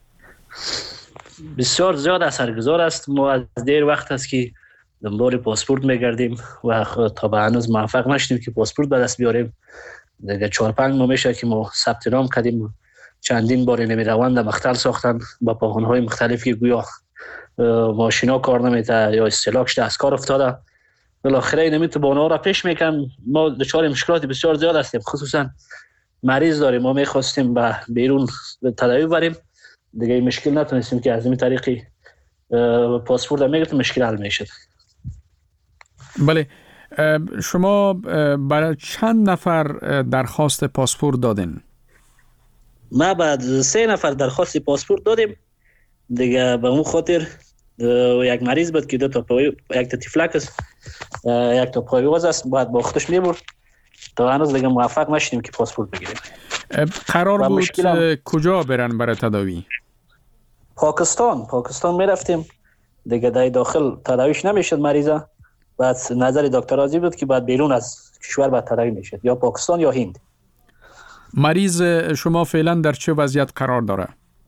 Speaker 1: بسیار زیاد اثرگذار است. ما از دیر وقت است که دنبال پاسپورت میگردیم و تا به هنوز موفق نشدیم که پاسپورت به دست بیاریم. دیگه 4-5 ماه میشه که ما ثبت نام کردیم، چندین بار نمی روند مختل ساختن با پاخونهای مختلف که گویا ماشینا کار نمیده یا استلاکش دستکار افتاده. بالاخره نمیتونه بانه ها را پیش میکنم. ما دچار مشکلات بسیار زیاد هستیم، خصوصا مریض داریم. ما میخواستیم به بیرون به تداوی بریم، دیگه مشکل نتونستیم که از این طریقی پاسپورت میگرفتیم، مشکل حل میشد.
Speaker 7: بله، شما برای چند نفر درخواست پاسپورت دادین؟
Speaker 1: ما بعد 3 نفر درخواست پاسپورت دادیم دیگه. به اون خاطر یک مریض بود که 2 تا پای، یک تا تیفلک است، یک تا پایواز است، باید با خودش میبرد. تا هنوز دیگه موفق نشدیم که پاسپورت بگیریم.
Speaker 7: قرار بود کجا برن برای تداوی؟
Speaker 1: پاکستان میرفتیم دیگه. در داخل تداویش نمیشد مریضا. بعد نظر دکتر راضی بود که بعد بیرون از کشور بعد تداوی میشد، یا پاکستان یا هند.
Speaker 7: مریض شما فعلا در چه وضعیت قرار داره؟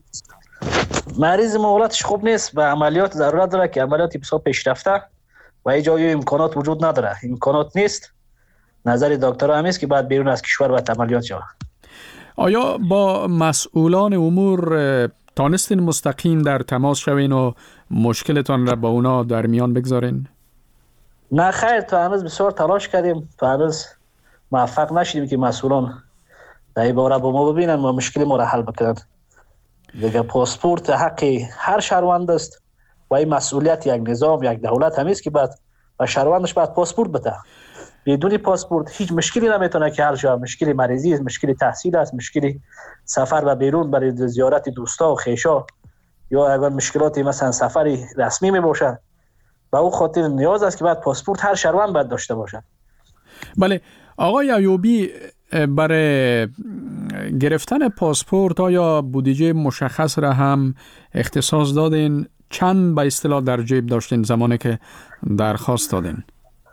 Speaker 1: مریض ما حالتش خوب نیست و عملیات ضرورت داره که عملیاتی بسیار پیشرفته و ای جای امکانات وجود نداره. امکانات نیست. نظر دکتر هم است که بعد بیرون از کشور باید عملیات شود.
Speaker 7: آیا با مسئولان امور تانستین مستقیم در تماس شوین و مشکلتان را با اونا در میان بگذارین؟
Speaker 1: نه خیر، تا هنوز بسیار تلاش کردیم، تا هنوز موفق نشدیم که مسئولان در این باره با ما ببینن و مشکل ما را حل بکنن. دیگه پاسپورت حق هر شهروند است و این مسئولیت یک نظام، یک دولت هم است که بعد و شهروندش باید پاسپورت بده. بدون پاسپورت هیچ مشکلی نمیتونه که حل شود. مشکل مریضی است، مشکل تحصیل است، مشکل سفر به بیرون برای زیارت دوستا و خویشا، یا اگر مشکلاتی مثلا سفری رسمی میباشه، و او خاطر نیاز است که بعد پاسپورت هر شهروند باید داشته باشه.
Speaker 7: بله آقای ایوبی، برای گرفتن پاسپورت آیا بودجه مشخص را هم اختصاص دادین؟ چند به اصطلاح در جیب داشتین زمانی که درخواست دادین؟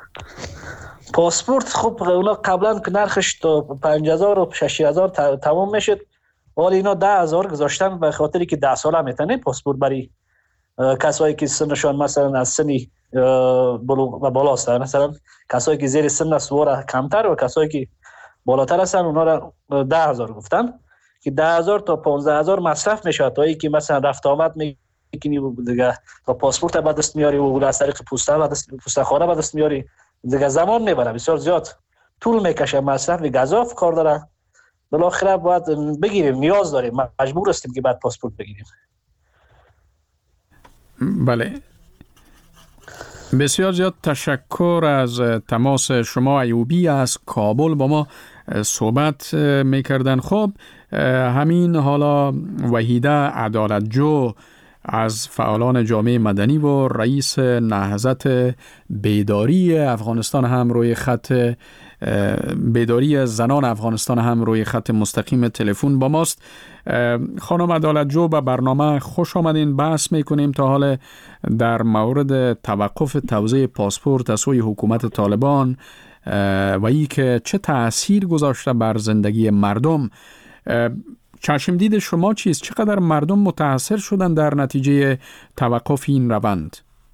Speaker 1: پاسپورت خب اونا قبلا که نرخش تا 5000 و 6000 تمام میشد، ولی اینا 10000 گذاشتن به خاطری که 10 ساله میتونه پاسپورت برای کسایی که سنشان مثلا از سنی بلوغ و بالاست. مثلا کسایی که زیر سن است و کمتر و کسایی که بالاتر هستن اونا را 10000 گفتن که 10000 تا 15000 مصرف میشه تا اینکه مثلا رفت آمد میکنی دیگه، تا پاسپورت به دست میاری و از طریق پوستخانه به دست میاری دیگه، زمان میبره، بسیار زیاد طول میکشه، مصرف گزاف کار داره. بالاخره باید بگیریم، نیاز داریم، مجبور هستیم که بعد پاسپورت بگیریم.
Speaker 7: بله، بسیار زیاد تشکر از تماس شما ایوبی از کابل با ما. صحبت میکردن. خب همین حالا وحیده عدالتجو از فعالان جامعه مدنی و رئیس نهضت بیداری افغانستان هم روی خط بیداری زنان افغانستان هم روی خط مستقیم تلفن با ماست. خانم عدالتجو، به برنامه خوش آمدین. بحث میکنیم تا حال در مورد توقف توزیع پاسپورت از سوی حکومت طالبان و ای که چه تأثیر گذاشته بر زندگی مردم. چشم دید شما چیست؟ چقدر مردم متاثر شدن در نتیجه توقف این روند؟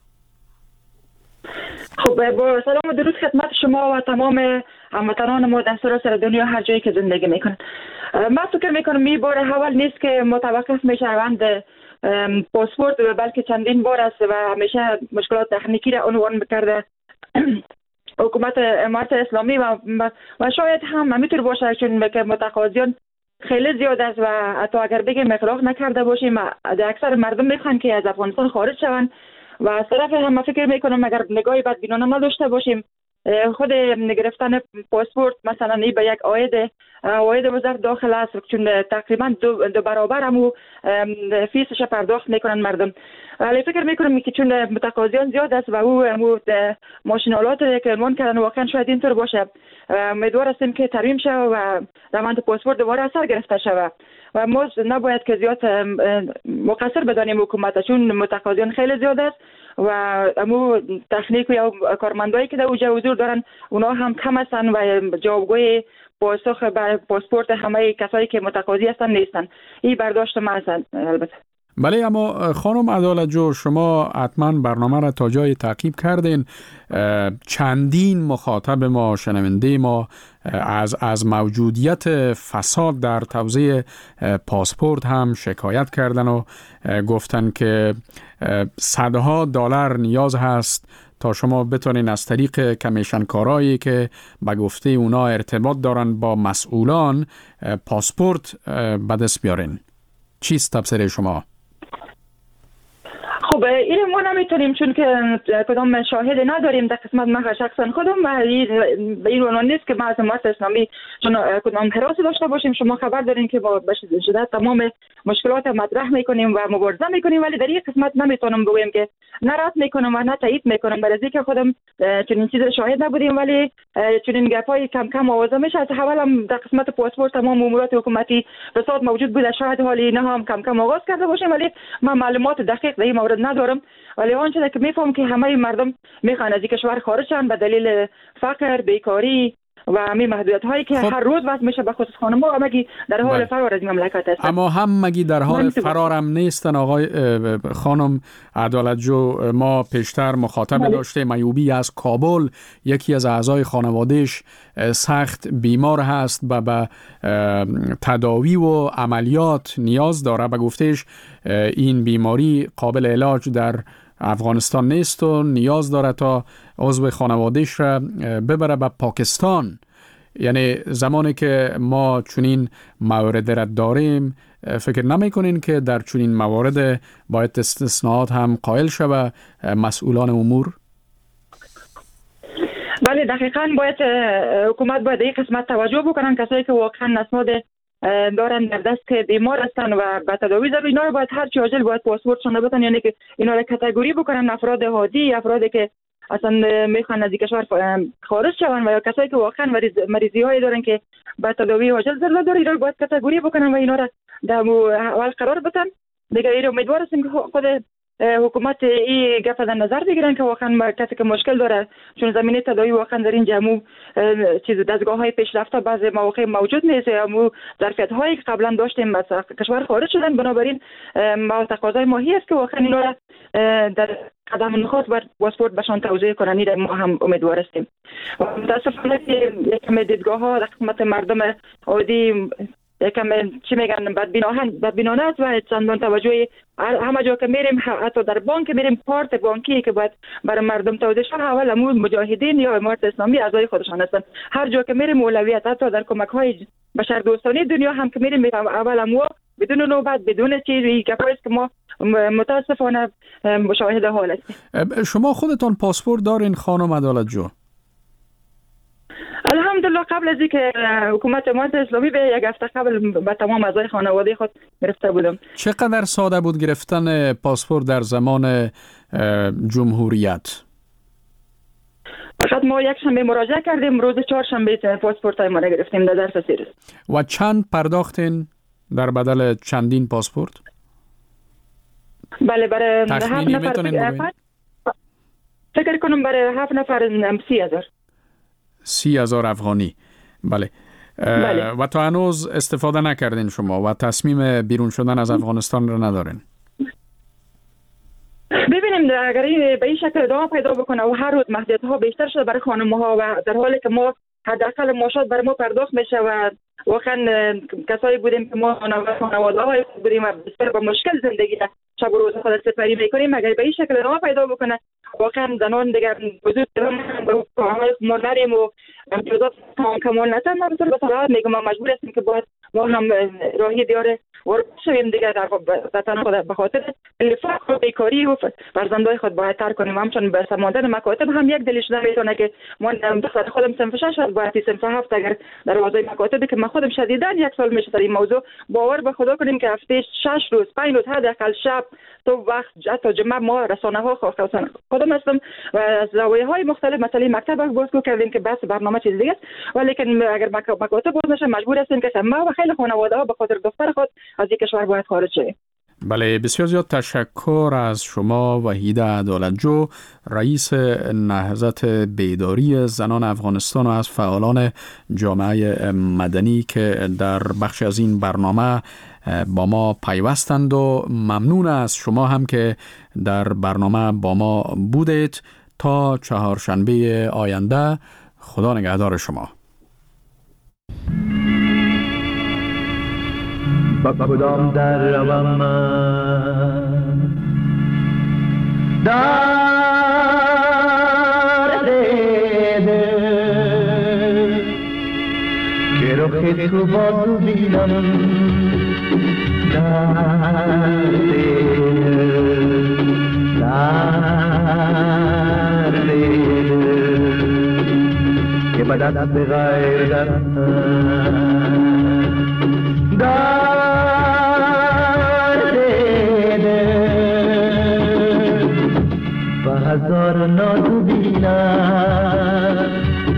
Speaker 5: خب با سلام و درود خدمت شما و تمام هموطنان ما در سراسر دنیا هر جایی که زندگی میکنن. من فکر میکنم می بار اول نیست که متوقف میشه روند پاسپورت، بلکه چندین بار است و همیشه مشکلات تکنیکی را عنوان میکرده حکومت امارت اسلامی و شاید هم همینطور باشه چون که متقاضیان خیلی زیاد است و حتی اگر بگیم اخلاق نکرده باشیم اکثر مردم میخوان که از افغانستان خارج شوند و از طرف هم فکر میکنم اگر نگاهی بدبینانه نداشته باشیم خود گرفتن پاسپورت مثلا این به یک عاید وزارت داخل است چون تقریبا دو برابر همو فیسش پرداخت میکنن مردم. ولی فکر میکنم که چون متقاضیان زیاد است و او ماشینالات که عنوان کردن واقعا شاید اینطور باشه، امیدوار هستیم که ترمیم شود و روند پاسپورت دوباره اثر گرفته شود و ما نباید که زیاد مقصر بدانیم حکومت چون متقاضیان خیلی زیاد است و امو تکنیک یا کارمندایی که در اوجه حضور دارن اونا هم کم هستن و جوابگوی پاسخ بر پاسپورت همه کسایی که متقاضی هستن نیستن. این برداشت من هستن البته.
Speaker 7: بله، اما خانم عدالتجو شما حتما برنامه را تا جای تعقیب کردین. چندین مخاطب ما، شنونده ما از موجودیت فساد در توزیع پاسپورت هم شکایت کردن و گفتن که صدها دلار نیاز هست تا شما بتونین از طریق کمیشنکارایی که به گفته اونا ارتباط دارن با مسئولان پاسپورت به دست بیارین. چیست تفسیر شما؟
Speaker 5: خب این ما نمیتونیم چون که کدام شاهد نداریم در قسمت من شخصا خودم و به این عنوان نیست که ما از امارت اسلامی چون کدام حراسی داشته باشیم. شما خبر دارین که با شدت تمام مشکلات مطرح میکنیم و مبارزه میکنیم، ولی در این قسمت نمیتونم بگویم که نه رد میکنم و نه تایید میکنم برای که خودم چون این چیز شاهد نبودیم، ولی چون این گپای کم کم آوازه میشه. از اول هم در قسمت پاسپورت تمام امورات حکومتی فساد موجود بوده، شاید حالی نه هم کم کم آغاز کرده باشیم، ولی من معلومات دقیق در این مورد ندارم. ولی آنچه که میفهم که همه مردم میخوان از کشور خارج شن به دلیل فقر، بیکاری و همین محدودیت هایی که هر روز وضع میشه، به خصوص خانم‌ها و مگی در حال فرار از مملکت هستن.
Speaker 7: اما هم مگی در حال فرارم نیستن آقای خانم عدالتجو؟ ما پیشتر مخاطب داشته ایوبی از کابل، یکی از اعضای خانوادهش سخت بیمار هست و به تداوی و عملیات نیاز داره. به گفتش این بیماری قابل علاج در افغانستان نیست و نیاز داره تا عضو خانوادهش را ببره به پاکستان. یعنی زمانی که ما چنین موارد را داریم، فکر نمی کنین که در چنین موارد باید استثناءات هم قائل شود مسئولان امور؟
Speaker 5: بله دقیقاً باید حکومت باید این قسمت توجه بکنن. کسایی که واقعا اسناد دارن در دست که بیمار هستن و به تداوی ضرورت، اینا رو باید هر چی عاجل باید پاسپورتشون بدن، یعنی که اینا رو کاتگوری بکنن، افراد عادی، افرادی که اصلا میخوان از کشور خارج شون و یا کسایی که واقعا مریضی هایی دارن که به تداوی عاجل ضرورت داره، اینا رو باید کاتگوری بکنن و اینا رو در اول قرار بدن. دیگه این امیدوار هستیم که خود حکومت این گپ در نظر بگیرن که واقعا کسی که مشکل داره، چون زمینه تداوی واقعا در این جمع چیز دستگاه های پیشرفته بعضی مواقع موجود نیست، یا ظرفیت هایی که قبلا داشتیم از کشور خارج شدن، بنابراین تقاضای ماهی است که واقعا اینا را در قدم نخست بر پاسپورت بهشان توزیع کنن. این ما هم امیدوار هستیم. متاسفانه که یکم دیدگاه ها در خدمت مردم عادی یکم چی میگن بدبینانه است و چندان توجهی همه جا که میریم، حتی در بانک میریم، کارت بانکی که باید برای مردم توزیع شه اول همون مجاهدین یا امارت اسلامی اعضای خودشان هستن. هر جا که میریم اولویت، حتی در کمک های بشردوستانه دنیا هم که میریم اول همو بدون نوبت، بدون چیزی که ما متاسفانه مشاهد حال هستیم.
Speaker 7: شما خودتان پاسپورت دارین خانم عدالتجو؟
Speaker 5: الحمدلله قبل از اینکه حکومت امارت اسلامی به یک هفته قبل به تمام اعضای خانواده خود گرفته بودم.
Speaker 7: چقدر ساده بود گرفتن پاسپورت در زمان جمهوریت؟
Speaker 5: فقط ما یک شنبه مراجعه کردیم، روز چهارشنبه پاسپورت های ما را گرفتیم در درس سیرس.
Speaker 7: و چند پرداختین در بدل چندین پاسپورت؟
Speaker 5: بله برای 7
Speaker 7: نفر
Speaker 5: فکر کنم برای 7 نفر
Speaker 7: 30,000 افغانی. بله. و تا هنوز استفاده نکردین شما و تصمیم بیرون شدن از افغانستان را ندارین؟
Speaker 5: ببینیم اگر به این شکل ادامه پیدا بکنه و هر روز محدودیت ها بیشتر شده برای خانم ها و در حالی که ما حداقل معاشات برای ما پرداخت میشه و واقعا کسایی بودیم که ما خانواده های خود بودیم و بسیار با مشکل زندگی شب و روز خود سپری میکنیم، اگر به این شکل ادامه پیدا بکنه واقعا زنان دیگر وجود ما نریم و امتیازات کمال نتن نبسر به صراحت میگم ما مجبور هستیم که باید ما هم راهی دیاره وارد شویم دیگر در وطن خود به خاطر فقر و بیکاری و فرزندای خود باید ترک کنیم. همچون به سماندن مکاتب هم یک دلیل شده میتونه که ما دختر خودم صنف 6 هست باید صنف 7 اگر در وضعی مکاتبی که من خودم شدیداً 1 سال میشه در این موضوع باور به خدا کنیم که هفته 6 روز 5 روز حداقل شب تو وقت حتی جمعه ما رسانه ها خودم هستم و از زاویه های مختلف مسئله مکتب گفتگو کردیم که بس برنامه چیز دیگه است، ولی اگر مکاتب باز نشه مجبور هستیم که ما و خیلی خانواده ها به خاطر دختر خود از این کشور باید خارج شویم.
Speaker 7: بله، بسیار زیاد تشکر از شما وحیده عدالتجو، رئیس نهضت بیداری زنان افغانستان و از فعالان جامعه مدنی که در بخش از این برنامه با ما پیوستند و ممنون از شما هم که در برنامه با ما بودید. تا چهارشنبه آینده خدا نگهدار شما.
Speaker 6: با کدام در روم من در دیده که رخ تو باز بینم در دیده که بدت به غیر در هزار نازو بینم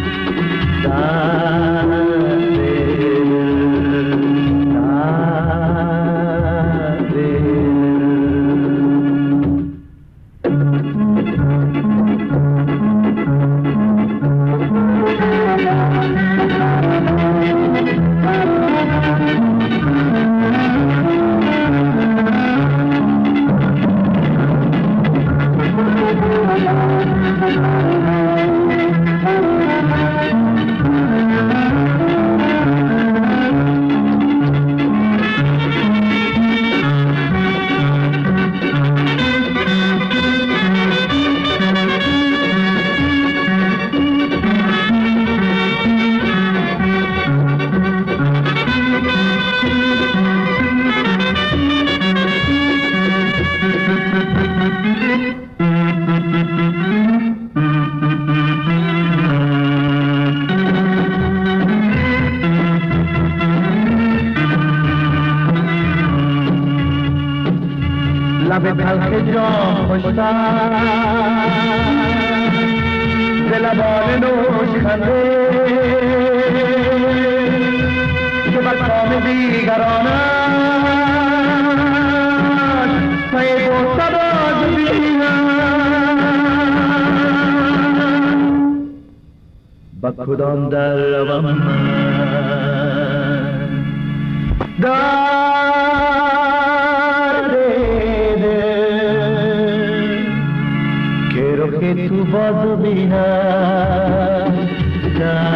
Speaker 6: لب تلخ جام خوشتر ز لبان نوش خنده که بر کام دیگرانش پی برده باز بینم با کدام در روم من تو باز بینم